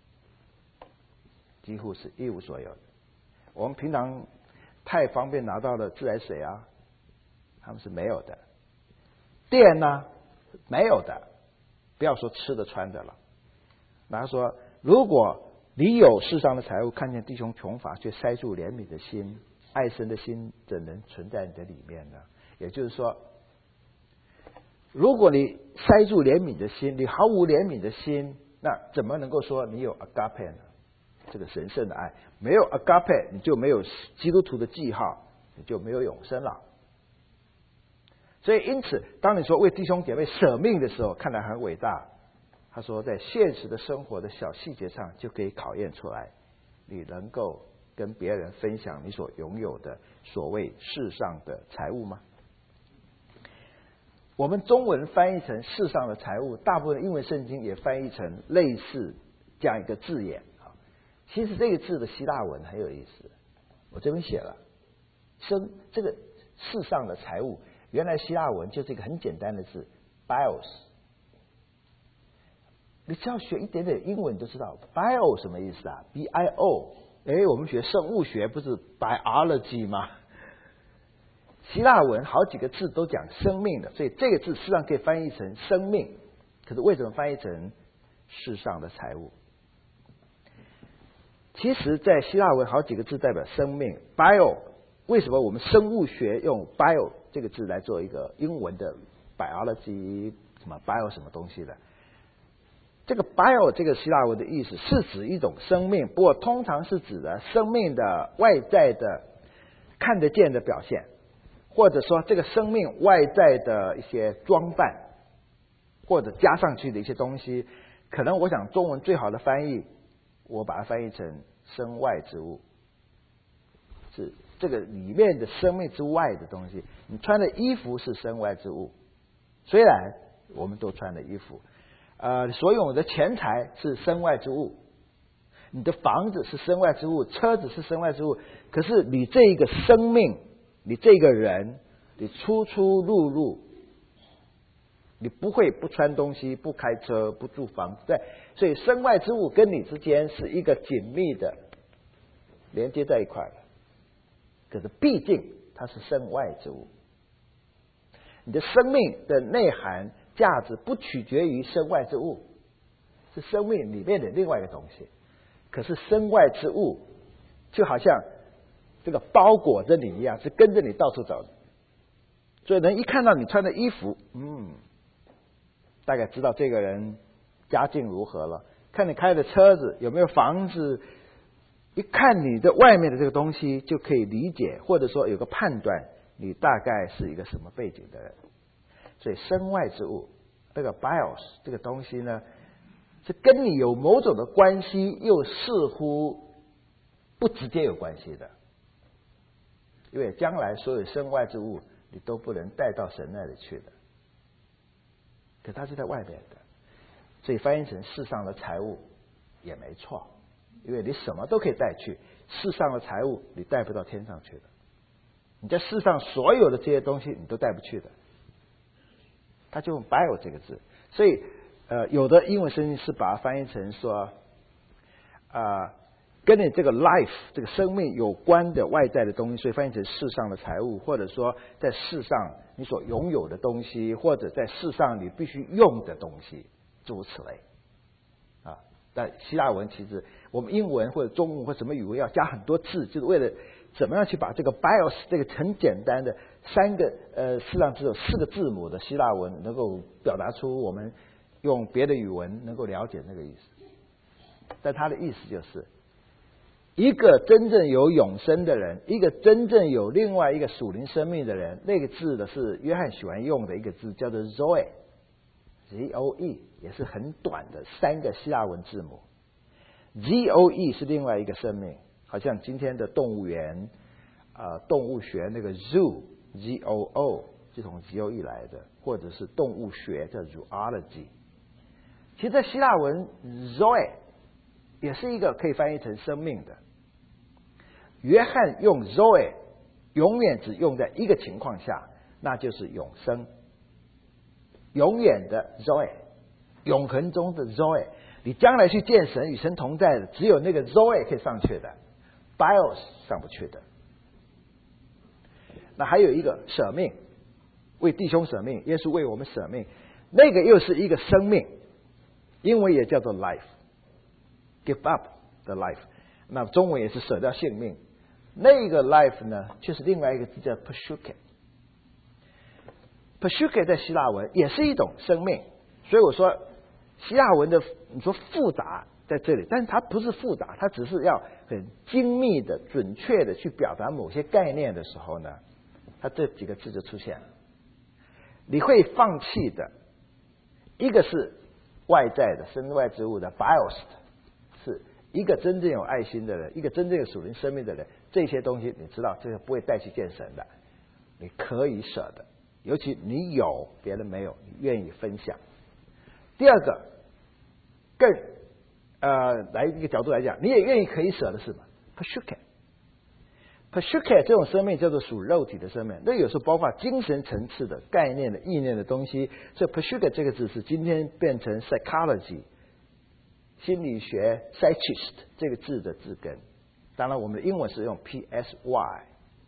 几乎是一无所有的。我们平常太方便拿到的自来水啊，他们是没有的。电呢，没有的，不要说吃的穿的了。然后说，如果你有世上的财物，看见弟兄穷乏，却塞住怜悯的心，爱神的心怎能存在你的里面呢？也就是说，如果你塞住怜悯的心，你毫无怜悯的心，那怎么能够说你有 agape 呢？这个神圣的爱，没有 agape， 你就没有基督徒的记号，你就没有永生了。所以，因此，当你说为弟兄姐妹舍命的时候，看来很伟大。他说，在现实的生活的小细节上，就可以考验出来，你能够跟别人分享你所拥有的所谓世上的财物吗？我们中文翻译成世上的财物，大部分英文圣经也翻译成类似这样一个字眼。其实这个字的希腊文很有意思，我这边写了，这个世上的财物，原来希腊文就是一个很简单的字 bios。你只要学一点点英文，你就知道 bio 什么意思啊 ？bio， 我们学生物学不是 biology 吗？希腊文好几个字都讲生命的，所以这个字实际上可以翻译成生命。可是为什么翻译成世上的财物？其实，在希腊文好几个字代表生命 ，bio。为什么我们生物学用 bio 这个字来做一个英文的 biology 什么 bio 什么东西的？这个 bio 这个希腊文的意思是指一种生命，不过通常是指的生命的外在的看得见的表现。或者说这个生命外在的一些装扮，或者加上去的一些东西，可能我想中文最好的翻译，我把它翻译成身外之物，是这个里面的生命之外的东西。你穿的衣服是身外之物，虽然我们都穿的衣服，所有的钱财是身外之物，你的房子是身外之物，车子是身外之物，可是你这一个生命，你这个人，你出出入入，你不会不穿东西，不开车，不住房子，对，所以身外之物跟你之间是一个紧密的连接在一块的。可是毕竟它是身外之物，你的生命的内涵价值不取决于身外之物，是生命里面的另外一个东西。可是身外之物就好像这个包裹着你一样，是跟着你到处走的。所以人一看到你穿的衣服，大概知道这个人家境如何了。看你开的车子，有没有房子，一看你的外面的这个东西，就可以理解，或者说有个判断，你大概是一个什么背景的人。所以身外之物这个 bios 这个东西呢，是跟你有某种的关系，又似乎不直接有关系的。因为将来所有身外之物，你都不能带到神那里去的。可它是在外面的，所以翻译成世上的财物也没错。因为你什么都可以带去，世上的财物你带不到天上去的。你在世上所有的这些东西你都带不去的。他就用 bio 这个字，所以有的英文圣经是把它翻译成说跟你这个 life 这个生命有关的外在的东西，所以翻译成世上的财物，或者说在世上你所拥有的东西，或者在世上你必须用的东西，诸如此类啊。但希腊文其实我们英文或者中文或什么语文要加很多字，就是为了怎么样去把这个 bios 这个很简单的3个实际上只有4个字母的希腊文能够表达出我们用别的语文能够了解那个意思。但它的意思就是一个真正有永生的人，一个真正有另外一个属灵生命的人，那个字的是约翰喜欢用的一个字，叫做 Zoe， Z-O-E， 也是很短的3个希腊文字母。Z-O-E 是另外一个生命，好像今天的动物园动物学那个 Zoo Z-O-O 是从 Z-O-E 来的，或者是动物学叫 Zoology。其实在希腊文 Zoe 也是一个可以翻译成生命的。约翰用 Zoe 永远只用在一个情况下，那就是永生，永远的 Zoe， 永恒中的 Zoe。你将来去见神与神同在的，只有那个 Zoe 可以上去的， bios 上不去的。那还有一个舍命，为弟兄舍命，耶稣为我们舍命，那个又是一个生命，英文也叫做 life， give up the life， 那中文也是舍掉性命。那个 life 呢，却是另外一个字叫 pasuke。 pasuke 在希腊文也是一种生命，所以我说希腊文的你说复杂在这里，但是它不是复杂，它只是要很精密的准确的去表达某些概念的时候呢，它这几个字就出现了。你会放弃的一个是外在的身外之物的 bios， 是一个真正有爱心的人，一个真正有属灵生命的人，这些东西你知道这个不会带去见神的，你可以舍的，尤其你有别人没有，你愿意分享。第二个更来一个角度来讲，你也愿意可以舍的是什么？ Pasuke 这种生命叫做属肉体的生命，那有时候包括精神层次的概念的意念的东西。所以 Pasuke 这个字是今天变成 psychology 心理学 psychist 这个字的字根。当然我们的英文是用 psy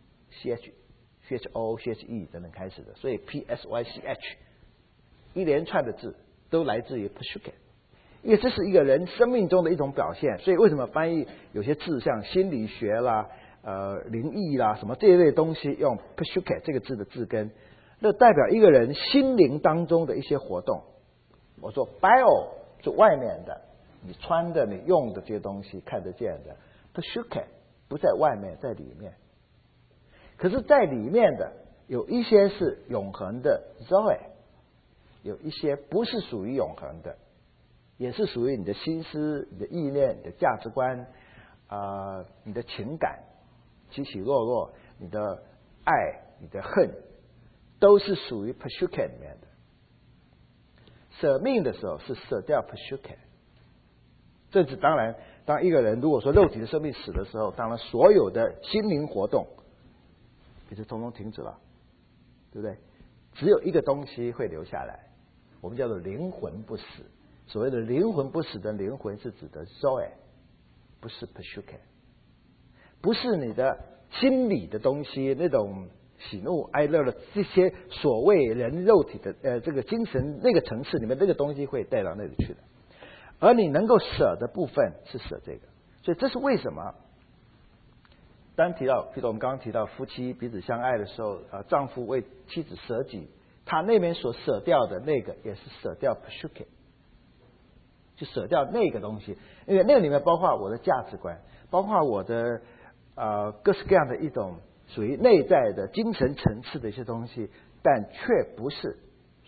cho che 等等开始的，所以 psych 一连串的字都来自于 Pasuke， 因为这是一个人生命中的一种表现。所以为什么翻译有些字像心理学啦灵异啦什么这一类东西用 Pasuke 这个字的字根，那代表一个人心灵当中的一些活动。我说 bio 是外面的，你穿的你用的这些东西看得见的， Pasuke 不在外面，在里面。可是在里面的有一些是永恒的 Zoe， 有一些不是属于永恒的，也是属于你的心思、你的意念、你的价值观你的情感起起落落，你的爱、你的恨，都是属于 Pasuke 里面的。舍命的时候是舍掉 Pasuke。这是当然，当一个人如果说肉体的生命死的时候，当然所有的心灵活动也就统统停止了，对不对？只有一个东西会留下来，我们叫做灵魂不死。所谓的灵魂不死的灵魂是指的 Zoe， 不是 Pasuke， 不是你的心理的东西，那种喜怒哀乐的这些所谓人肉体的这个精神那个层次里面，这个东西会带到那里去的。而你能够舍的部分是舍这个，所以这是为什么当提到，比如我们刚刚提到夫妻彼此相爱的时候，丈夫为妻子舍己，他那边所舍掉的那个也是舍掉 Pasuke， 就舍掉那个东西，因为那个里面包括我的价值观，包括我的各式各样的一种属于内在的精神层次的一些东西，但却不是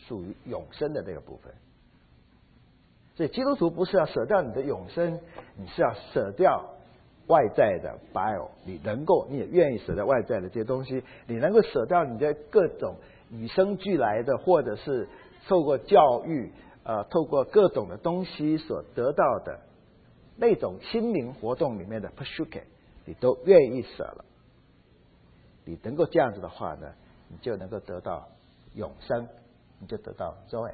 属于永生的那个部分。所以基督徒不是要舍掉你的永生，你是要舍掉外在的 bio， 你也愿意舍掉外在的这些东西，你能够舍掉你的各种与生俱来的，或者是透过教育透过各种的东西所得到的那种心灵活动里面的 pursuit， 你都愿意舍了。你能够这样子的话呢，你就能够得到永生，你就得到 joy。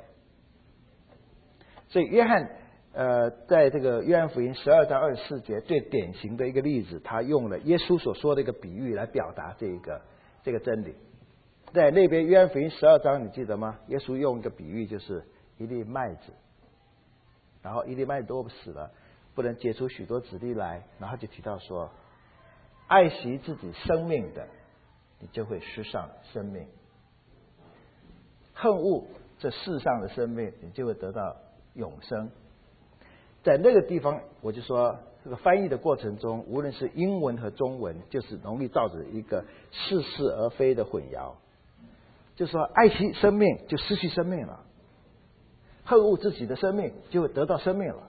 所以约翰在这个约翰福音12章24节最典型的一个例子，他用了耶稣所说的一个比喻来表达这个真理。在那边约翰福音12章你记得吗？耶稣用一个比喻，就是一粒麦子，然后一粒麦子都死了，不能结出许多子粒来，然后就提到说，爱惜自己生命的，你就会失上生命；恨恶这世上的生命，你就会得到永生。在那个地方，我就说这个翻译的过程中，无论是英文和中文，就是容易造成一个似是而非的混淆。就是说，爱惜生命就失去生命了，恨恶自己的生命就会得到生命了。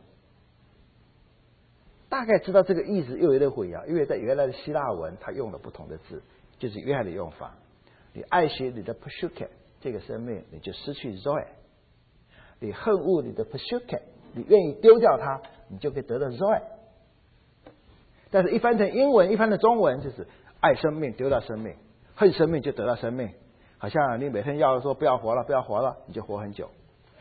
大概知道这个意思，又有点混淆，因为在原来的希腊文，它用了不同的字，就是约翰的用法。你爱惜你的 pursuit 这个生命，你就失去 joy； 你恨恶你的 pursuit， 你愿意丢掉它，你就可以得到 joy。但是，一翻成英文，一翻成中文，就是爱生命丢掉生命，恨生命就得到生命。好像你每天要说不要活了，不要活了，你就活很久。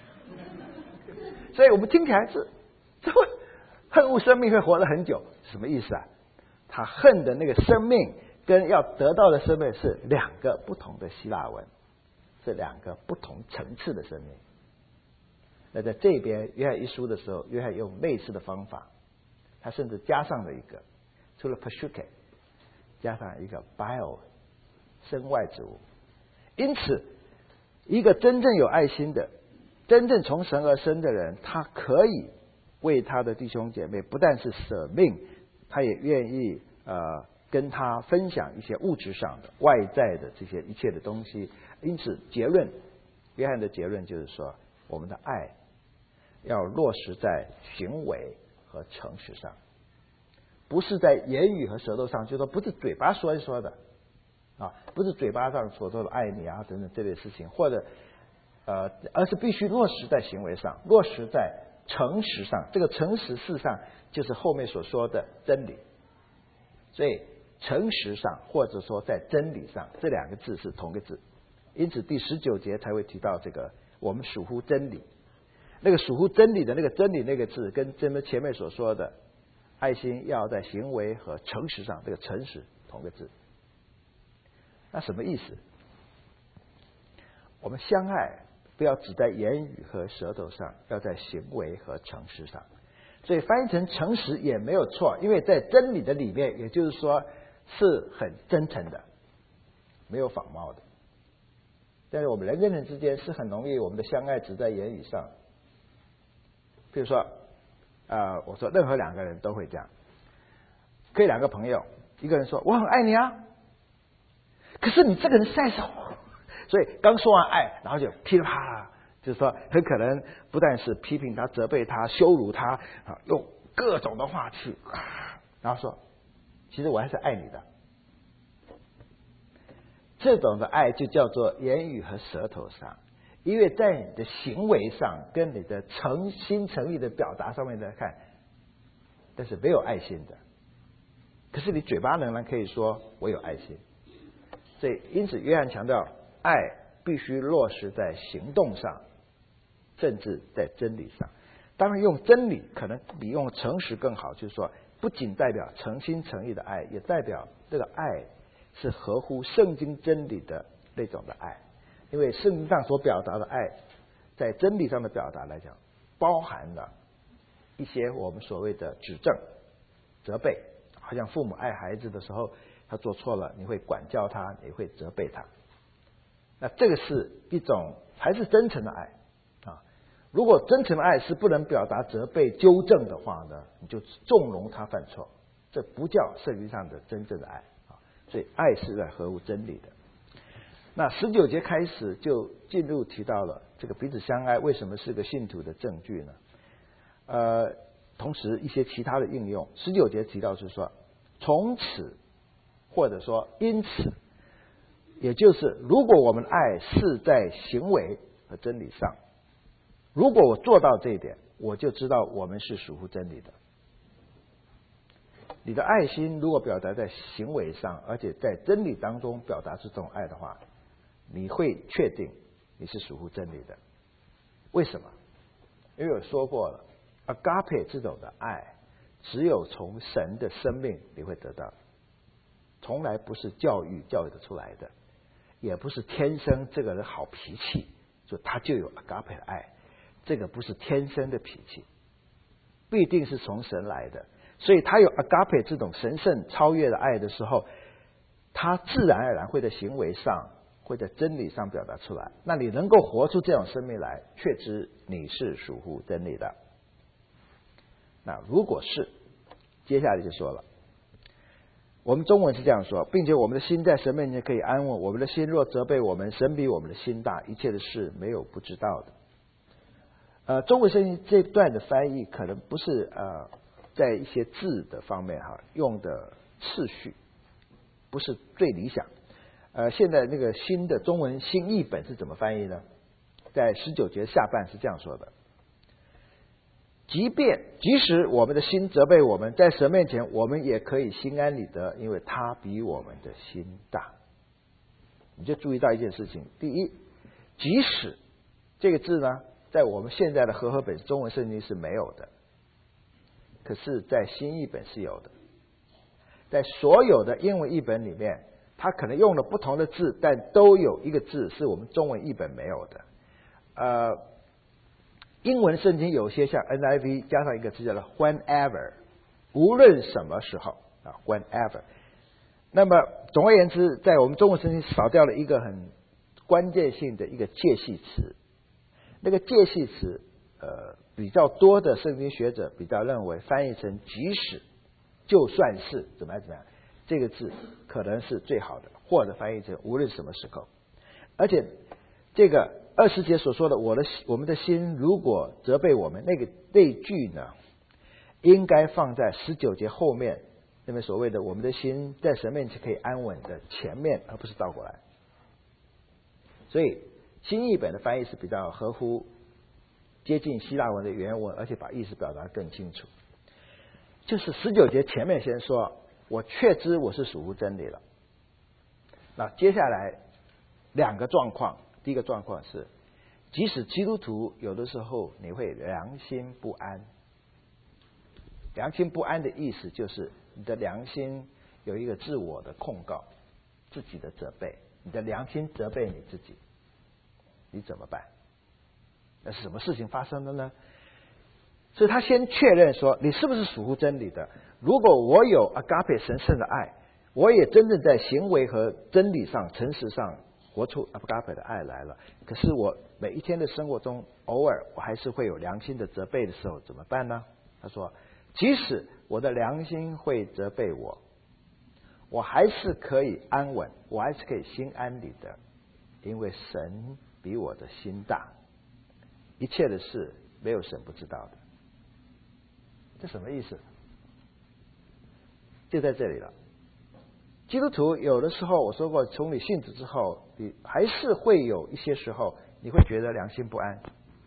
所以我们听起来是这恨恶生命会活得很久，什么意思啊？他恨的那个生命跟要得到的生命是两个不同的希腊文，是两个不同层次的生命。那在这边约翰一书的时候，约翰用类似的方法，他甚至加上了一个，除了 pursuit， 加上一个 bio 身外之物。因此，一个真正有爱心的、真正从神而生的人，他可以为他的弟兄姐妹不但是舍命，他也愿意跟他分享一些物质上的、外在的这些一切的东西。因此，约翰的结论就是说，我们的爱要落实在行为和诚实上，不是在言语和舌头上，就是说不是嘴巴说一说的。不是嘴巴上所说的爱你啊等等这类事情，或者而是必须落实在行为上，落实在诚实上。这个诚实事实上就是后面所说的真理。所以诚实上或者说在真理上，这两个字是同个字。因此第19节才会提到这个我们属乎真理。那个属乎真理的那个真理那个字，跟前面所说的爱心要在行为和诚实上，这个诚实同个字。那什么意思？我们相爱不要只在言语和舌头上，要在行为和诚实上。所以翻译成诚实也没有错，因为在真理的里面，也就是说是很真诚的，没有仿冒的。但是我们人跟人之间是很容易，我们的相爱只在言语上。比如说我说任何两个人都会这样，可以两个朋友，一个人说我很爱你啊，可是你这个人实在是，所以刚说完爱，然后就噼里啪啦，就是说很可能不但是批评他、责备他、羞辱他用各种的话去然后说其实我还是爱你的。这种的爱就叫做言语和舌头上，因为在你的行为上跟你的诚心诚意的表达上面来看，但是没有爱心的。可是你嘴巴仍然可以说我有爱心。所以因此约翰强调爱必须落实在行动上，甚至在真理上。当然用真理可能比用诚实更好，就是说不仅代表诚心诚意的爱，也代表这个爱是合乎圣经真理的那种的爱。因为圣经上所表达的爱，在真理上的表达来讲，包含了一些我们所谓的指正、责备，好像父母爱孩子的时候，他做错了，你会管教他，你会责备他。那这个是一种还是真诚的爱啊？如果真诚的爱是不能表达责备、纠正的话呢，你就纵容他犯错，这不叫圣经上的真正的爱啊。所以爱是在合乎真理的。 那19节开始就进入提到了这个彼此相爱为什么是个信徒的证据呢？同时一些其他的应用，19节提到是说从此或者说因此，也就是如果我们爱是在行为和真理上，如果我做到这一点，我就知道我们是属乎真理的。你的爱心如果表达在行为上，而且在真理当中表达出这种爱的话，你会确定你是属乎真理的。为什么？因为我说过了，agape 这种的爱，只有从神的生命你会得到，从来不是教育得出来的，也不是天生这个人好脾气，就他就有 agape 的爱，这个不是天生的脾气，必定是从神来的。所以他有 agape 这种神圣超越的爱的时候，他自然而然会在行为上，会在真理上表达出来。那你能够活出这种生命来，确知你是属乎真理的。那如果是，接下来就说了，我们中文是这样说，并且我们的心在神面前可以安稳，我们的心若责备我们，神比我们的心大，一切的事没有不知道的。中文圣经这段的翻译可能不是在一些字的方面用的次序不是最理想。现在那个新的中文新译本是怎么翻译呢？在19节下半是这样说的：即使我们的心责备我们，在神面前我们也可以心安理得，因为他比我们的心大。你就注意到一件事情，第一，即使这个字呢，在我们现在的和合本中文圣经是没有的，可是在新译本是有的。在所有的英文译本里面，它可能用了不同的字，但都有一个字是我们中文译本没有的。英文圣经有些像 NIV 加上一个字叫做 whenever， 无论什么时候whenever。那么总而言之，在我们中文圣经少掉了一个很关键性的一个介系词。那个介系词比较多的圣经学者比较认为翻译成即使就算是怎么样这个字可能是最好的，或者翻译成无论什么时候。而且这个20节所说的我们的心如果责备我们，那句呢应该放在19节后面，那么所谓的我们的心在神面前可以安稳的前面，而不是倒过来。所以新译本的翻译是比较合乎接近希腊文的原文，而且把意思表达更清楚。就是19节前面先说我确知我是属乎真理了。那接下来两个状况，第一个状况是即使基督徒有的时候你会良心不安。良心不安的意思就是你的良心有一个自我的控告，自己的责备，你的良心责备你自己，你怎么办？那是什么事情发生的呢？所以他先确认说你是不是属乎真理的。如果我有 agape 神圣的爱，我也真正在行为和真理上诚实上活出 agape 的爱来了，可是我每一天的生活中偶尔我还是会有良心的责备的时候，怎么办呢？他说即使我的良心会责备我，我还是可以安稳，我还是可以心安理得，因为神比我的心大，一切的事没有神不知道的。这什么意思？就在这里了。基督徒有的时候我说过，从你信主之后，你还是会有一些时候你会觉得良心不安。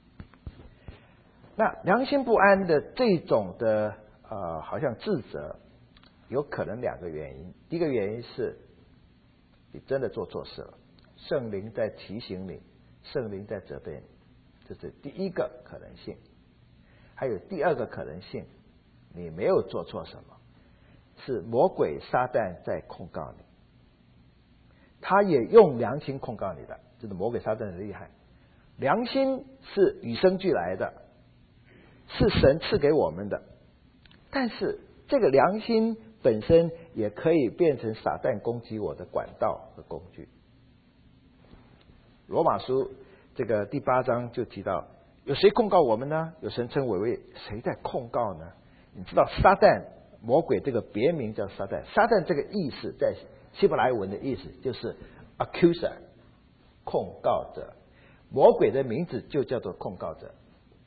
那良心不安的这种的好像自责，有可能两个原因。第一个原因是你真的做错事了，圣灵在提醒你，圣灵在责备你，这是第一个可能性。还有第二个可能性，你没有做错什么，是魔鬼撒旦在控告你，他也用良心控告你的。这个魔鬼撒旦很厉害，良心是与生俱来的，是神赐给我们的，但是这个良心本身也可以变成撒旦攻击我的管道和工具。罗马书这个第8章就提到，有谁控告我们呢？有神称我为谁在控告呢？你知道撒旦魔鬼这个别名叫撒旦，撒旦这个意思在希伯来文的意思就是 accuser， 控告者。魔鬼的名字就叫做控告者，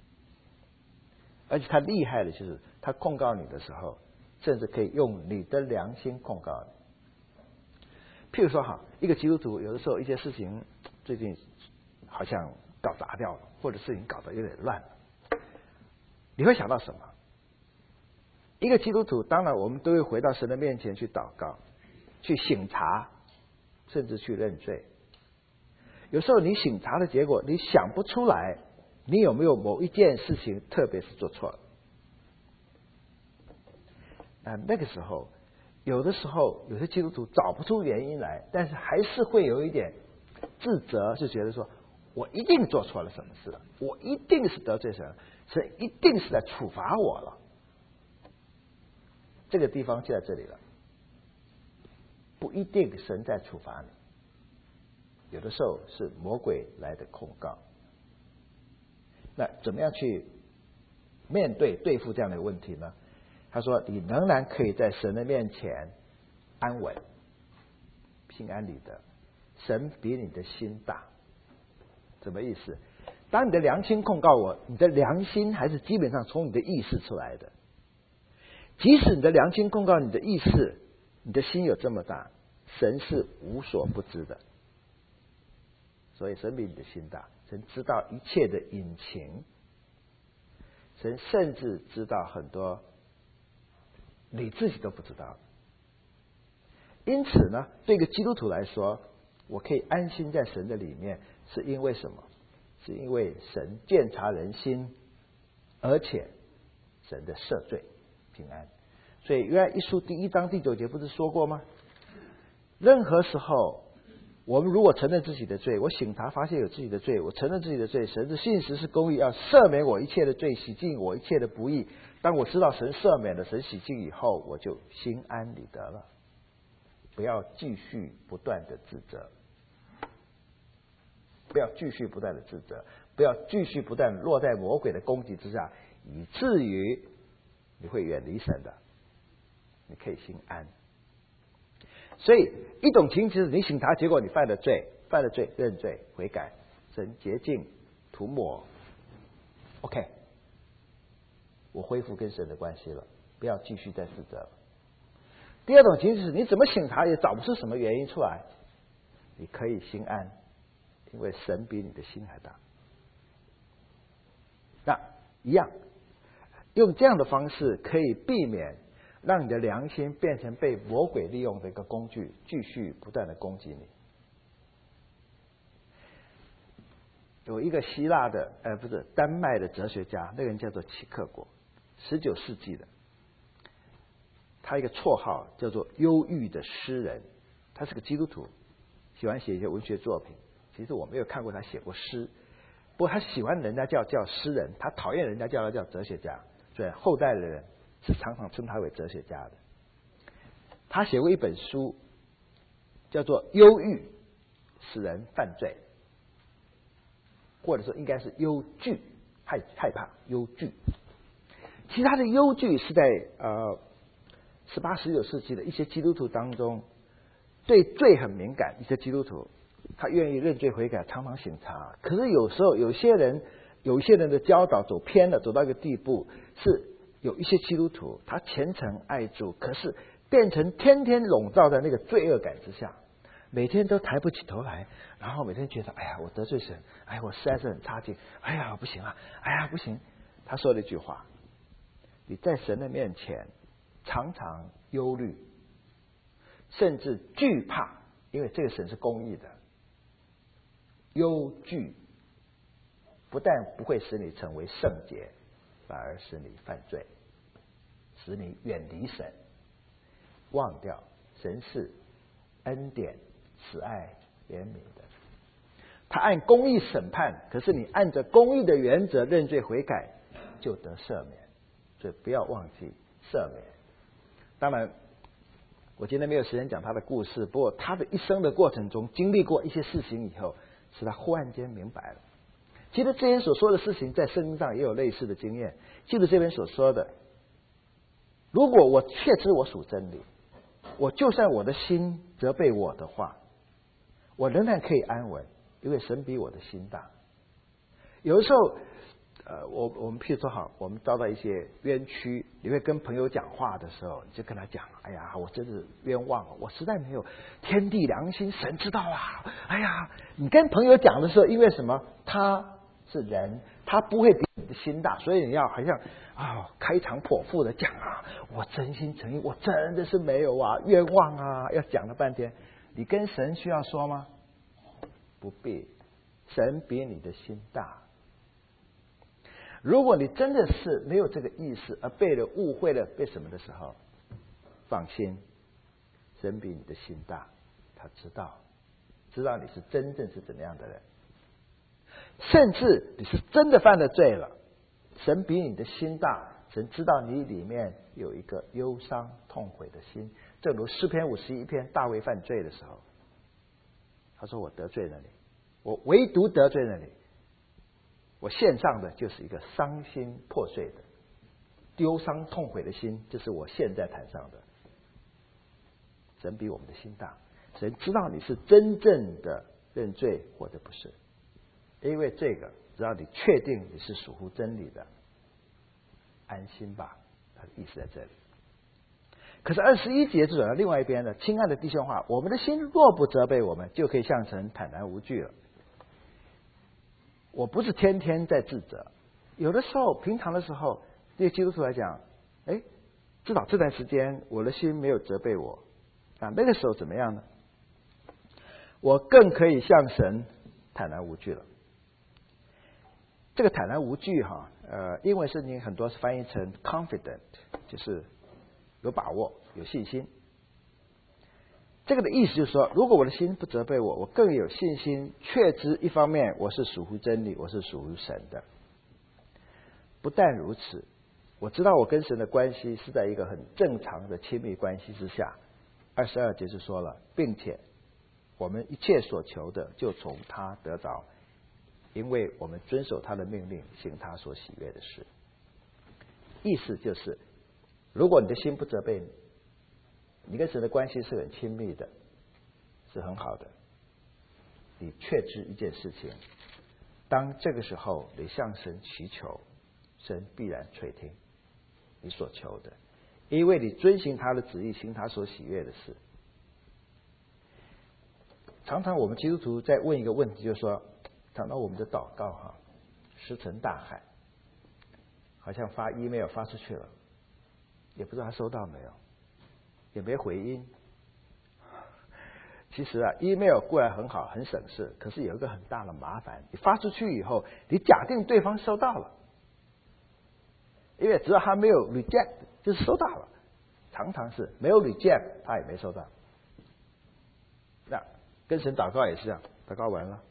而且他厉害的就是他控告你的时候，甚至可以用你的良心控告你。譬如说哈，一个基督徒有的时候一些事情最近好像搞砸掉了，或者事情搞得有点乱了，你会想到什么？一个基督徒当然我们都会回到神的面前去祷告，去省察，甚至去认罪。有时候你省察的结果你想不出来，你有没有某一件事情特别是做错了？那个时候有的时候有些基督徒找不出原因来，但是还是会有一点自责，就觉得说我一定做错了什么事了，我一定是得罪神，神一定是在处罚我了。这个地方就在这里了，不一定神在处罚你，有的时候是魔鬼来的控告。那怎么样去面对付这样的问题呢？他说你仍然可以在神的面前安稳平安理得，神比你的心大。什么意思？当你的良心控告我，你的良心还是基本上从你的意识出来的，即使你的良心控告你的意识，你的心有这么大，神是无所不知的。所以神比你的心大，神知道一切的隐情，神甚至知道很多你自己都不知道。因此呢，对一个基督徒来说，我可以安心在神的里面，是因为什么？是因为神鉴察人心，而且神的赦罪平安。所以约翰一书第1章第9节不是说过吗？任何时候我们如果承认自己的罪，我省察发现有自己的罪，我承认自己的罪，神是信实是公义，要赦免我一切的罪，洗净我一切的不义。当我知道神赦免了，神洗净以后，我就心安理得了。不要继续不断的自责，不要继续不断的自责，不要继续不断落在魔鬼的攻击之下，以至于你会远离神的。你可以心安。所以一种情形是你省察，结果你犯了罪认罪悔改，神洁净涂抹 OK， 我恢复跟神的关系了，不要继续再自责了。第二种情形是你怎么省察也找不出什么原因出来，你可以心安，因为神比你的心还大。那一样用这样的方式可以避免让你的良心变成被魔鬼利用的一个工具，继续不断的攻击你。有一个希腊的不是丹麦的哲学家，那个人叫做齐克果，19世纪的，他一个绰号叫做忧郁的诗人，他是个基督徒，喜欢写一些文学作品。其实我没有看过他写过诗，不过他喜欢人家叫诗人，他讨厌人家叫他叫哲学家，所以后代的人是常常称他为哲学家的。他写过一本书叫做《忧郁使人犯罪》，或者说应该是忧惧，害怕忧惧。其实他的忧惧是在18、19世纪的一些基督徒当中，对罪很敏感。一些基督徒他愿意认罪悔改，常常省察。可是有时候有一些人的教导走偏了，走到一个地步，是有一些基督徒他虔诚爱主，可是变成天天笼罩在那个罪恶感之下，每天都抬不起头来，然后每天觉得哎呀我得罪神，哎呀我实在是很差劲，哎呀不行啊，哎呀不行。他说了一句话，你在神的面前常常忧虑，甚至惧怕，因为这个神是公义的。忧惧不但不会使你成为圣洁，反而使你犯罪，使你远离神，忘掉神是恩典慈爱怜悯的。他按公义审判，可是你按着公义的原则认罪悔改，就得赦免。所以不要忘记赦免。当然我今天没有时间讲他的故事，不过他的一生的过程中经历过一些事情以后，使他忽然间明白了。其实这些所说的事情在圣经上也有类似的经验。记得这边所说的，如果我确知我属真理，我就算我的心责备我的话，我仍然可以安稳， 因为神比我的心大。有的时候，我们譬如说好，我们遭到一些冤屈，你会跟朋友讲话的时候，你就跟他讲：哎呀，我真是冤枉，我实在没有天地良心，神知道啊！哎呀，你跟朋友讲的时候，因为什么？他是人，他不会比你的心大，所以你要好像开肠破腹的讲啊，我真心诚意，我真的是没有啊，冤枉啊，要讲了半天。你跟神需要说吗？不必，神比你的心大。如果你真的是没有这个意识，而被人误会了，被什么的时候，放心，神比你的心大，他知道你是真正是怎么样的人，甚至你是真的犯了罪了，神比你的心大，神知道你里面有一个忧伤痛悔的心。正如诗篇51篇大卫犯罪的时候，他说：我得罪了你，我唯独得罪了你，我献上的就是一个伤心破碎的忧伤痛悔的心，这是我现在坛上的。神比我们的心大，神知道你是真正的认罪或者不是，因为这个只要你确定你是属乎真理的，安心吧，他的意思在这里。可是21节就转到另外一边了，亲爱的弟兄啊，我们的心若不责备我们，就可以向神坦然无惧了。我不是天天在自责，有的时候平常的时候，对基督徒来讲，至少这段时间我的心没有责备我，那个时候怎么样呢？我更可以向神坦然无惧了。这个坦然无惧英文圣经很多是翻译成 confident， 就是有把握有信心。这个的意思就是说，如果我的心不责备我，我更有信心确知一方面我是属乎真理，我是属于神的。不但如此，我知道我跟神的关系是在一个很正常的亲密关系之下。22节就说了，并且我们一切所求的就从他得着，因为我们遵守他的命令，行他所喜悦的事。意思就是，如果你的心不责备你，你跟神的关系是很亲密的，是很好的，你确知一件事情，当这个时候你向神祈求，神必然垂听你所求的，因为你遵行他的旨意，行他所喜悦的事。常常我们基督徒在问一个问题，就是说，谈到我们的祷告石沉大海，好像发 email 发出去了，也不知道他收到没有，也没回音。其实email 固然很好很省事，可是有一个很大的麻烦，你发出去以后，你假定对方收到了，因为只要他没有 reject 就是收到了，常常是没有 reject 他也没收到。那跟神祷告也是这样，祷告完了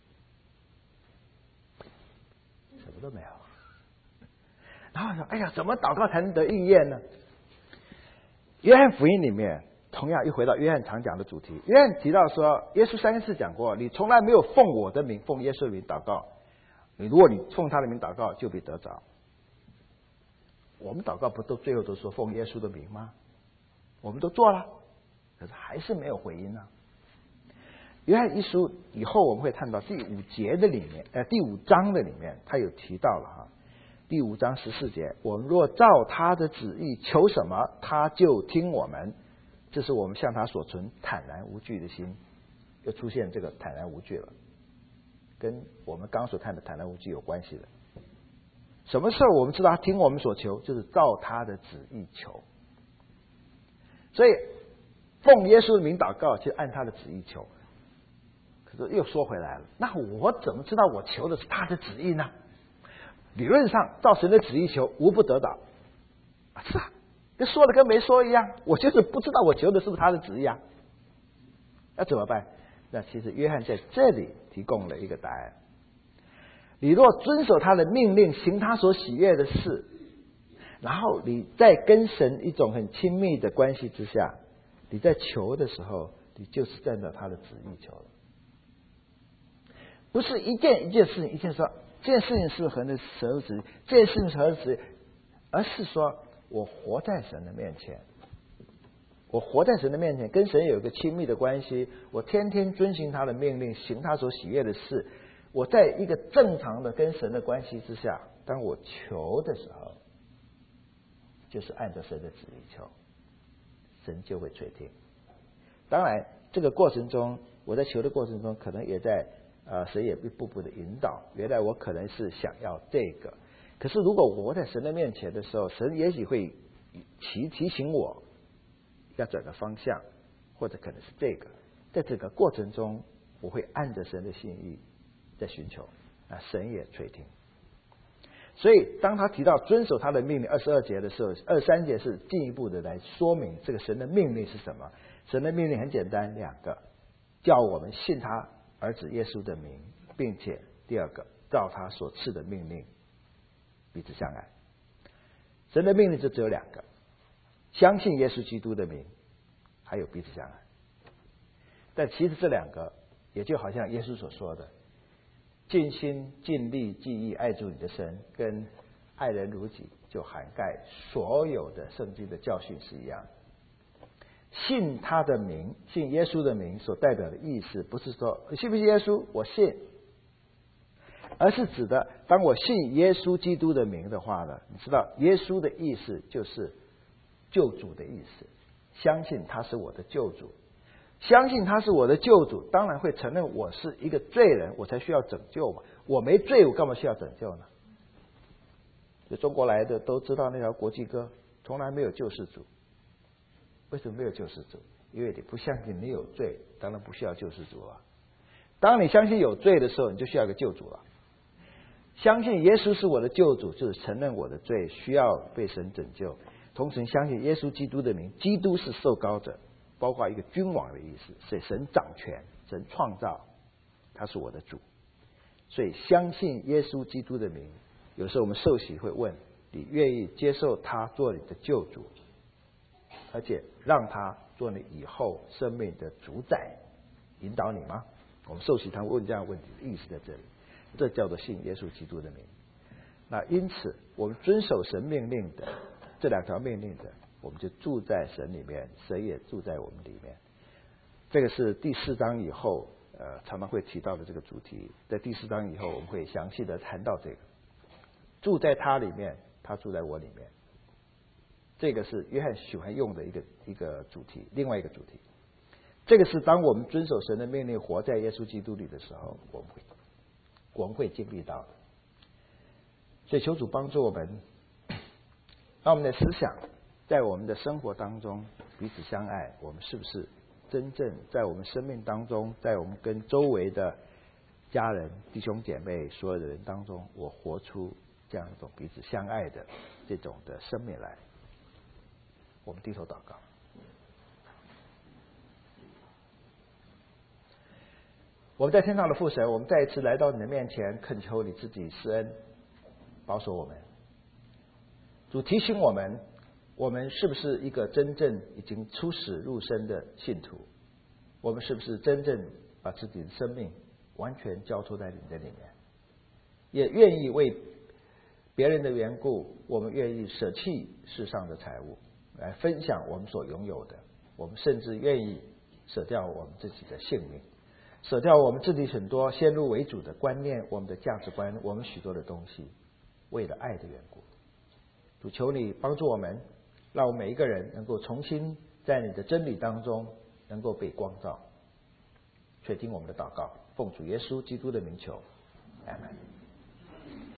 什么都没有，然后说哎呀，怎么祷告才能得应验呢？约翰福音里面同样又回到约翰常讲的主题，约翰提到说，耶稣3次讲过，你从来没有奉我的名，奉耶稣的名祷告，如果你奉他的名祷告，就必得着。我们祷告不都最后都说奉耶稣的名吗？我们都做了，可是还是没有回音呢。约翰一书以后我们会看到第5节的里面，第5章的里面，他有提到了第5章14节，我们若照他的旨意求什么，他就听我们。这是我们向他所存坦然无惧的心，又出现这个坦然无惧了，跟我们刚所看的坦然无惧有关系的。什么时候我们知道他听我们所求，就是照他的旨意求。所以奉耶稣的名祷告，就按他的旨意求。可是又说回来了，那我怎么知道我求的是他的旨意呢？理论上照神的旨意求，无不得到。是啊，跟说的跟没说一样，我就是不知道我求的是不是他的旨意啊。那怎么办？那其实约翰在这里提供了一个答案。你若遵守他的命令，行他所喜悦的事，然后你在跟神一种很亲密的关系之下，你在求的时候，你就是按照他的旨意求了。不是一件事情，一件说这件事情是合神的旨意，这件事情是合神的旨意，而是说我活在神的面前， 我活在神的面前，跟神有一个亲密的关系，我天天遵行他的命令，行他所喜悦的事。我在一个正常的跟神的关系之下，当我求的时候，就是按照神的旨意求，神就会垂听。当然这个过程中，我在求的过程中，可能也在神也一步步的引导。原来我可能是想要这个，可是如果我在神的面前的时候，神也许会提醒我要转个方向，或者可能是这个。在这个过程中，我会按着神的心意在寻求，神也垂听。所以当他提到遵守他的命令22节的时候，23节是进一步的来说明这个神的命令是什么。神的命令很简单，两个，叫我们信他儿子耶稣的名，并且第二个，照他所赐的命令彼此相爱。神的命令就只有两个，相信耶稣基督的名，还有彼此相爱。但其实这两个也就好像耶稣所说的，尽心尽力尽意爱主你的神，跟爱人如己，就涵盖所有的圣经的教训是一样的。信他的名，信耶稣的名所代表的意思，不是说信不信耶稣我信，而是指的当我信耶稣基督的名的话呢，你知道耶稣的意思就是救主的意思，相信他是我的救主。相信他是我的救主，当然会承认我是一个罪人，我才需要拯救嘛。我没罪，我干嘛需要拯救呢？就中国来的都知道那条国际歌，从来没有救世主。为什么没有救世主？因为你不相信你有罪，当然不需要救世主了。当你相信有罪的时候，你就需要一个救主了。相信耶稣是我的救主，就是承认我的罪，需要被神拯救。同时相信耶稣基督的名，基督是受膏者，包括一个君王的意思，所以神掌权，神创造，他是我的主。所以相信耶稣基督的名，有时候我们受洗会问，你愿意接受他做你的救主，而且让他做你以后生命的主宰，引导你吗？我们受洗堂问这样的问题，意思在这里，这叫做信耶稣基督的名。那因此我们遵守神命令的这两条命令的，我们就住在神里面，神也住在我们里面。这个是第4章以后常常会提到的这个主题。在第4章以后，我们会详细的谈到这个住在他里面，他住在我里面。这个是约翰喜欢用的一个主题，另外一个主题。这个是当我们遵守神的命令，活在耶稣基督里的时候，我们会经历到的。所以求主帮助我们，让我们的思想在我们的生活当中彼此相爱。我们是不是真正在我们生命当中，在我们跟周围的家人、弟兄姐妹所有的人当中，我活出这样一种彼此相爱的这种的生命来。我们低头祷告。我们在天上的父神，我们再一次来到你的面前，恳求你自己施恩保守我们。主提醒我们，我们是不是一个真正已经出死入生的信徒？我们是不是真正把自己的生命完全交托在你的里面？也愿意为别人的缘故，我们愿意舍弃世上的财物，来分享我们所拥有的。我们甚至愿意舍掉我们自己的性命，舍掉我们自己很多先入为主的观念，我们的价值观，我们许多的东西，为了爱的缘故。主求你帮助我们，让我们每一个人能够重新在你的真理当中能够被光照。垂听我们的祷告，奉主耶稣基督的名求，阿们。